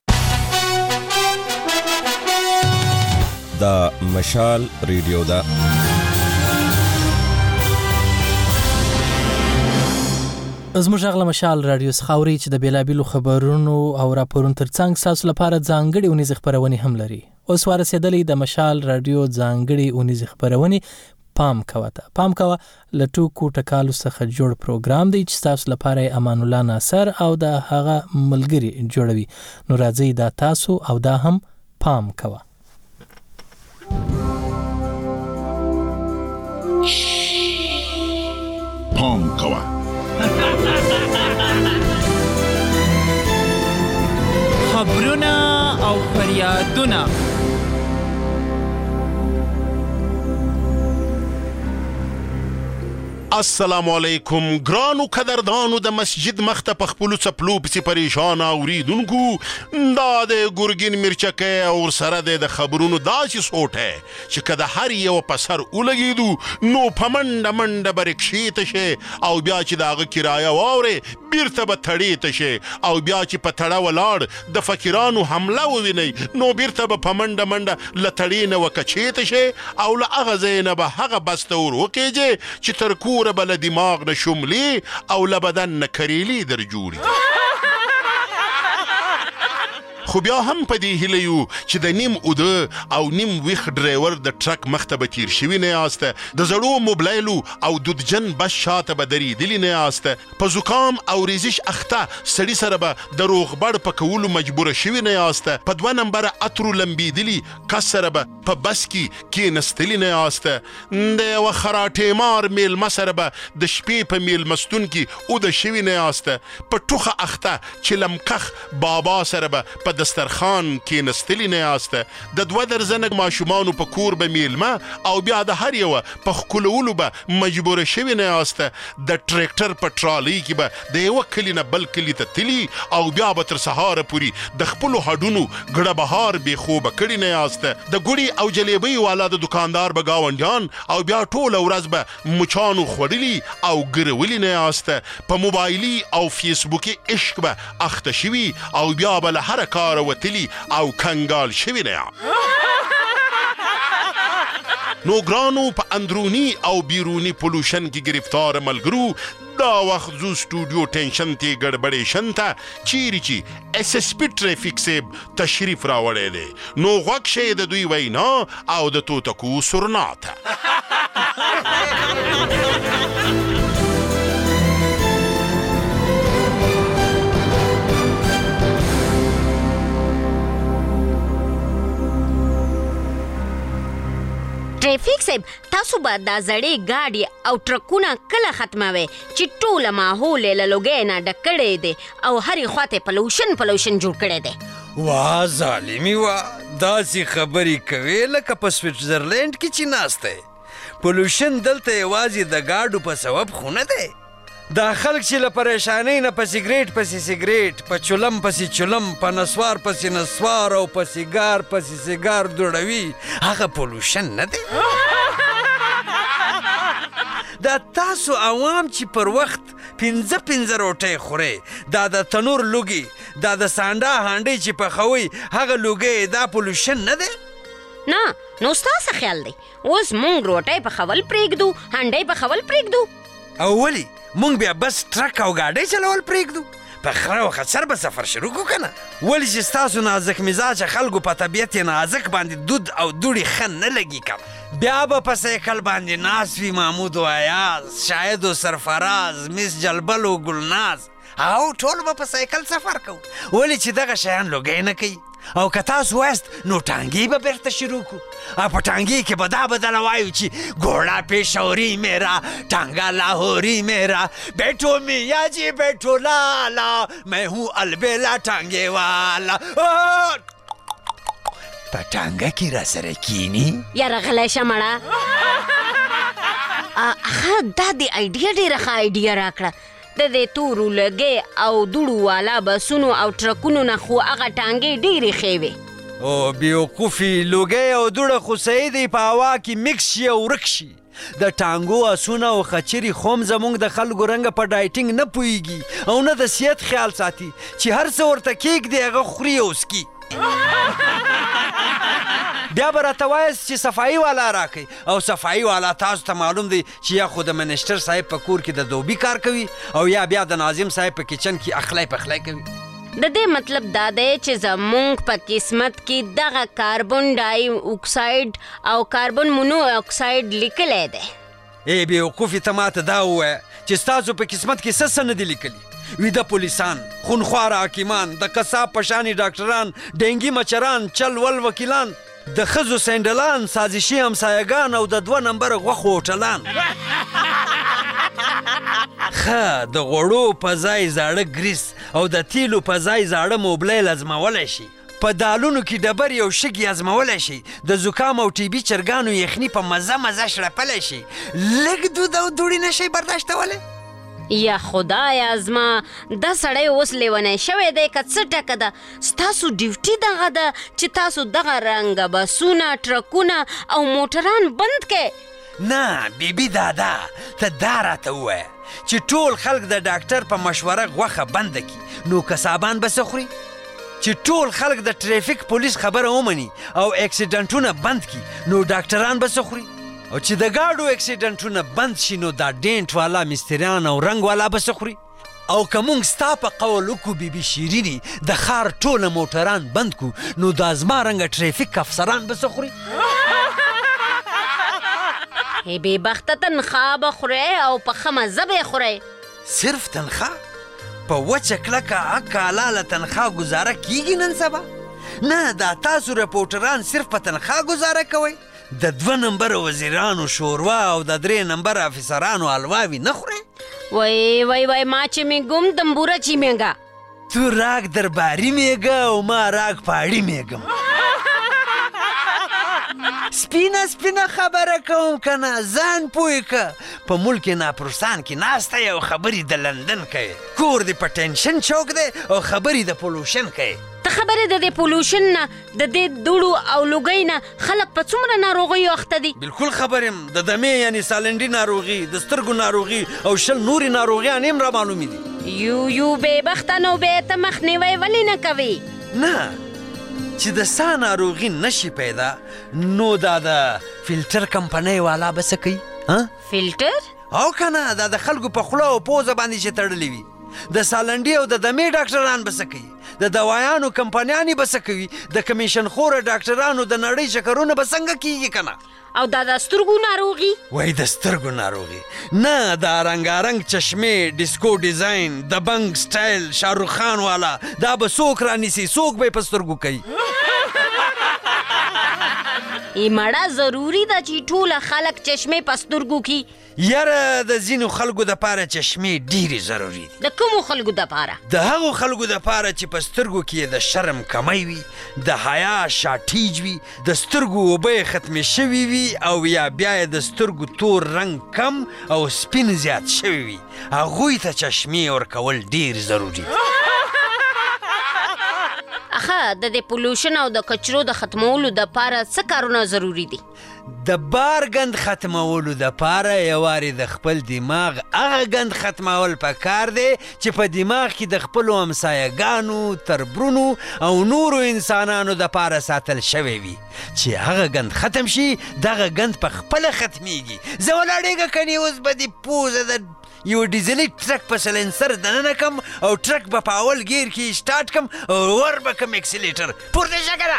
دا مشال ریډیو ده. زموږ غږ له مشال رادیو څخه اورئ چې د بېلابېلو خبرونو او راپورونو ترڅنګ ستاسو لپاره ځانګړې اونیزې خپرونې هم لري. اوس ورسېدلې د مشال رادیو ځانګړې اونیزې خپرونې پام کوه ته پام کوه له ټوکو ټکالو څخه جوړ پروګرام دی چې ستاسو لپاره امان الله ناصر او د هغه ملګري جوړوي. نو راځئ دا تاسو او دا هم پام کوه. پام کوه پندونه او فریادونه. السلام علیکم ګرانو قدردانو د مسجد مخته په خپلو څپلو پسې پریشان اوریدونکو. دا د ګرګین میرچکی او سره د خبرونو داسې سوټی چې که د هر یو په سر ولګېدو نو په منډه منډه به رکشې ته شي او بیا چې د هغه کرایه واورې بیرته به تړې ته شي او بیا چې په تړه ولاړ د فقیرانو حمله ووینئ نو بیرته به په منډه منډه له تړې نه وکچې ته شي او له هغه ځای نه به هغه بس ته ور وخېجې چې تر کور به له دماغ نه شملې او له بدن نه کریلي در جوړي. خو بیا هم په دې هیله یو چې د نیم اوده او نیم ویښ ډرایور د ټرک مخته به تیر شوي نه یاسته، د زړو موبلایلو او دودجن بس شاته به درېدلي نه یاسته، په زکام او ریزش اخته سړي سره به د روغبړ په کولو مجبوره شوي نه یاسته، په دوه نمبره اترو لمبېدلي کس سره به په بس کې کېنستلي نه یاسته، د یوه خراټې مار میلمه سره به د شپې په میلمستون کې اوده شوي نه یاسته، په ټوخه اخته چې لمکخ بابا سره به په دسترخان کېنستلي نه یاسته، د دوه درزنه ماشومانو په کور به میلمه او بیا د هر یوه په ښکلولو به مجبوره شوي نه یاسته، د ټریکټر په ټرالۍ کې به د یوه کلي نه بل کلي ته تلي او بیا به تر سهاره پورې د خپلو هډونو ګړه بهار بې خوبه کړي نه یاسته، د ګوړې او جلیبۍ والا د دکاندار به ګاونډیان او بیا ټوله ورځ به مچانو خوړلي او ګرولي نه یاسته، په موبایلي او فیسبوکي عشق به اخته شوي او بیا به له هره کار وتلی او کنګال شوي نه. نو ګرانو په اندروني او بیروني پولوشن کې گرفتار ملګرو دا وخت زو سټوډیو ټینشن تی ګډبډېشن ته چیرې چې ایس ایس پی ټریفیک صاحب تشریف راوړی دی نو غوږ شئ د دوی وینا او د توتکو سرنا ته. ټریفیک صاحب تاسو به دا زړې ګاډي او ټرکونه کله ختموئ چې ټوله ماحول یې له لوګۍ نه ډک کړی دی او هرې خواته پلوشن پلوشن جوړ کړی دی؟ واه ظالمي واه، داسې خبرې کوې لکه په سویټزرلینډ کې چې ناست دی. پلوشن دلته یوازې د ګاډو په سبب خو نه دی، دا خلک چې له پریشانۍ نه په سګریټ پسې سګریټ، په چلم پسې چلم، په نسوار پسې نسوار او په سیګار پسې سیګار دوړوي، هغه پولوشن نه دی؟ دا تاسو عوام چې پر وخت پنځه پنځه روټۍ خورئ، دا د تنور لوګي، دا د سانډا هانډۍ چې پخوئ هغه لوګی، دا پولوشن نه دی؟ نه نو ستاسو خیال دی اوس مونږ روټۍ پخول پرېږدو، هانډۍ پخول پرېږدو؟ او ولې مونږ بیا بس ټرک او ګاډۍ چلول پرېږدو؟ په خره و خچر به سفر شروع کړو که نه؟ ولې چې ستاسو نازک مزاجه خلکو په طبیعت یې نازک باندې دود او دوړې ښه نه لګي که نه؟ بیا به په سایکل باندې ناست وي محمود و ایاز، شاهد و سرفراز، مس جلبل و ګلناز، او ټول به په سایکل سفر کوو. ولې چې دغه شیان لوګی نه کوي؟ او که تاسو وایست نو ټانګي به بیرته شروع کړو، او په ټانګي کې به دا بدله وایو چې ګوړه پیشوري میرا ټانګا لاهوري میرا بیٹو میاں جی بیٹو لالا میں ہوں البیلا ټانګي والا. په ټانګه کې را سره کینی یاره غلی شه مړه. هغه دا د ایډیا ډېره ښه ایډیا راکړه، د دې تورو لګې او دوړو والا بسونو او ټرکونو نه خو هغه ټانګې ډېرې ښې وې. او بیوقوفي لوګی او دوړه خو صحیح دی په هوا کې مکس شي او ورک شي، د ټانګو اسونه او خچرې خو هم زموږ د خلکو رنګه په ډایټینګ نه پوهېږي او نه د صحت خیال ساتي چې هر څه ورته کېږدي هغه خوري او څکي. بیا به راته وایاست چې صفایي والا راکوي، او صفایي والا تاسو ته معلوم دی چې یا خو د منسټر صاحب په کور کې د دوبي کار کوي او یا بیا د ناظم صاحب په کچن کې اخلی پخلی کوي. د دې مطلب دا دی چې زمونږ په قسمت کې دغه کاربن ډای اکساید او کاربن مونو اکساید لیکلی دی. ای بیوقوفي ته ماته دا ووایه چې ستاسو په قسمت کې څه څه نه دي لیکلي؟ ویده پولیسان، خونخواره حاکمان، د قصاب په شانې ډاکټران، ډینګي مچران، چل ول وکیلان، د ښځو سینډلان، سازشي همسایهګان او د دوه نمبره غوښو هوټلان. ښه د غوړو په ځای زاړه ګریس او د تیلو په ځای زاړه موبلایل ازمولی شي، په دالونو کې ډبرې او شګې ازمولی شي، د زکام او ټي بي چرګانو یخني په مزه مزه شړپلی شي، لږ دود او دوړې نه شئ برداشتولی؟ یا خدایا زما دا سړی اوس لیونی شوی دی که څه ټکه ده؟ ستاسو ډیوټي دغه ده چې تاسو دغه رنګه بسونه، ټرکونه او موټران بند کړئ. نه بیبي دادا، ته دا راته ووایه چې ټول خلک د ډاکټر په مشوره غوښه بنده کړي، نو کسابان به څه خوري؟ چې ټول خلک د ټریفیک پولیس خبره ومني او اکسیډنټونه بند کړي، نو ډاکټران به څه خوري؟ او چې د ګاډو اکسیډنټونه بند شي، نو دا ډینټ والا مستریان او رنګ والا به څه خوري؟ او که موږ ستا په قول وکړو بیبي شیریني د ښار ټوله موټران بند کړو، نو دا زما رنګه ټریفیک افسران به څه خوري؟ ای بېبخته تنخواه به خورئ او په ښه مزه به یې خورئ. صرف تنخواه؟ په وچه کلکه حق حلاله تنخواه ګزاره کیږي نن سبا؟ نه، دا تاسو رپورټران صرف په تنخواه ګزاره کوئ؟ د دوه نمبره وزیرانو شوروا او د درې نمبره افسرانو الواوي نه خورئ؟ وای وای وای ما چې میګم دمبوره چې میګه. تو راګ درباري میګه او ما راګ پاړي میګم. سپینه سپینه خبره کوم که نه، ځان پوی که په ملک ناپروسان کې ناسته یې او خبرې د لندن کوي، کور دې په ټینشن چوک دی او خبرې د پولوشن کوي. ته خبرې د دې پولوشن نه، د دې دوړو او لوګۍ نه خلک په څومره ناروغیو اخته دي؟ بلکل خبر یم، د دمې یعنې سالنډي ناروغي، د سترګو ناروغي او شل نورې ناروغیان هم را معلومې دي. یو یو بېبخته نو بیا ته مخنیوی ولې نه کوې؟ نه، چې د سا ناروغي نشي پیدا، نو دا د فلټر کمپنۍ والا به څه کوي؟ فلټر؟ او که نه، دا د خلکو په خوله او پوزه باندې چې تړلې وي. د سالنډي او د دمې ډاکټران به څه کوي؟ د دوایانو کمپنیانې به څه کوي؟ د کمیشن خوره ډاکټرانو د نړۍ چکرونه به څنګه کیږي که نه؟ او دا د سترګو ناروغي؟ وای د سترګو ناروغي نه، دا رنګارنګ چشمې، ډیسکو ډیزاین، د بنګ سټایل، شاهرخ خان والا، دا به څوک رانیسي؟ څوک به یې په سترګو کوي؟ ای مړه ضروري ده چې ټوله خلک چشمې په سترګو کي؟ یاره د ځینو خلکو دپاره چشمې ډېرې ضروري دي. د کومو خلکو دپاره؟ د هغو خلکو دپاره چې په سترګو کې د شرم کمی وي، د حیا شاټیج وي، د سترګو اوبه یې ختمې شوي وي، او یا بیا یې د سترګو تور رنګ کم او سپین زیات شوي وي، هغوی ته چشمې ورکول ډېر ضروري دي. اخه د دې پولوشن او د کچرو د ختمولو دپاره څه کارونه ضروري دي؟ د بار ګند ختمولو دپاره یوارې د خپل دماغ هغه ګند ختمول پکار دی چې په دماغ کې د خپلو همسایهګانو، تربرونو او نورو انسانانو دپاره ساتل شوی وي. چې هغه ګند ختم شي، دغه ګند په خپله ختمیږي. زه ولاړېږه کنې اوس به دې پوزه د یو ډیزلي ټرک په سلنسر دننه کم او ټرک به په اول ګیر کې سټارټ کم او ور به کم اکسیلیټر پورته شه که نه.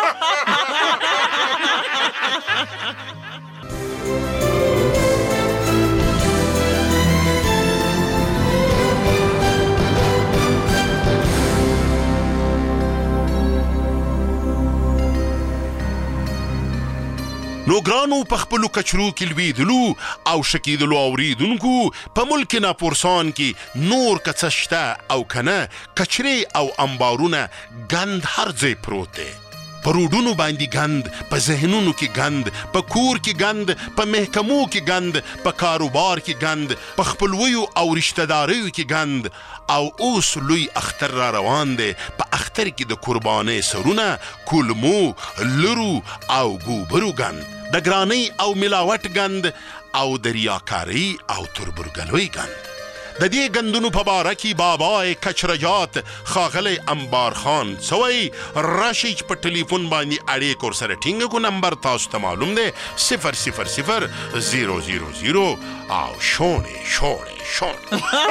نو ګرانو په خپلو کچرو کې لویدلو او شکیدلو اوریدونکو، په ملک ناپورسان کې نور که څه شته او که نه، کچرې او انبارونه ګند هر ځای پروت دی. په روډونو باندې ګند، په ذهنونو کې ګند، په کور کې ګند، په محکمو کې ګند، په کاروبار کې ګند، په خپلویو او رشته داریو کې ګند. او اوس لوی اختر را روان دی. په اختر کې د قربانۍ سرونه، کولمو، لرو او ګوبرو ګند، د ګرانۍ او ملاوټ ګند، او د ریاکارۍ او تربورګلوۍ ګند. د دې ګندونو په باره کې بابای کچرجات ښاغلی انبار خان سوی راشئ چې په ټلیفون باندې اړیکه ورسره ټینګه کړو. نمبر تاسو ته معلوم دی صفر صفر صفر زیرو زیرو زیرو او شونې شونې شونې.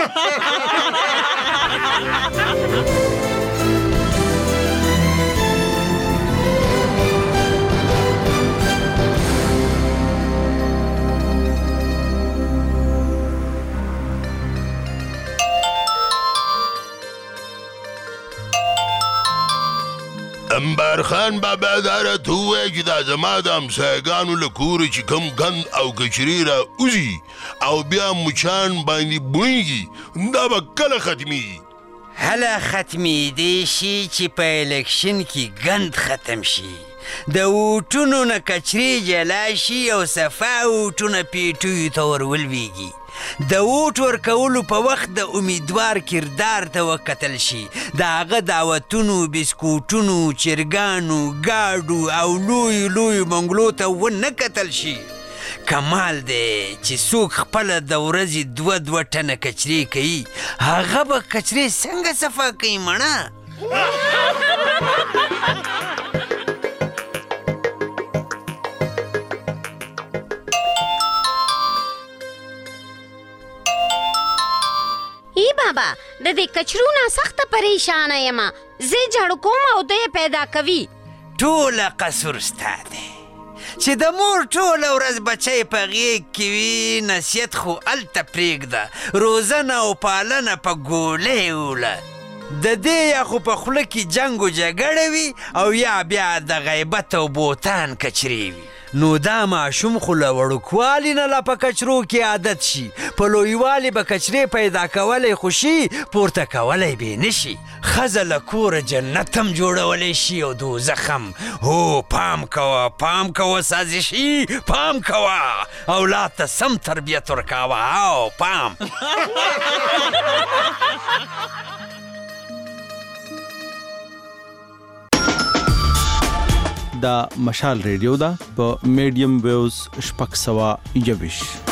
انبار خان بابا دا راته ووایه چې دا زما د همسایهګانو له کوره چې کوم ګند او کچرې را وځي او بیا مچان باندې بویږي، دا به کله ختمیږي؟ هله ختمېدی شي چې په الیکشن کې ګند ختم شي، د ووټونو نه کچرې جلا شي او صفا ووټونه پیټیو ته ور ولویږي. د ووټ ورکولو په وخت د امیدوار کردار ته وکتل شي، د هغه دعوتونو، بسکوټونو، چرګانو، ګاډو او لویو لویو بنګلو ته ونه کتل شي. کمال دی چې څوک خپله د ورځې دوه دوه ټنه کچرې کوي، هغه به کچرې څنګه صفا کوي مړه؟ ای بابا د دې کچرو نه سخته پریشانه یم، زه جړ کوم او دوی پیدا کوي. ټوله قصور ستا دی چې د مور ټوله ورځ بچی په غېږ کې وي، نصیحت خو هلته پرېږده، روزنه او پالنه په ګولۍ وله. د دې یا خو په خوله کې جنګ و جګړه وي او یا بیا د غیبت او بوتان کچرې وي. نو دا ماشوم خو له وړوکوالي نه لا په کچرو کې عادت شي، په لویوالي به کچرې پیدا کولی خو شي، پورته کولی بې نه شي. ښځه له کوره جنت هم جوړولی شي او دوزخ هم. هو پام کوه، پام کوه سازشي، پام کوه، اولاد ته سم تربیت ورکوه. او پام دا مشال ریډیو ده په میډیم ویوز شپږ سوه یویشت.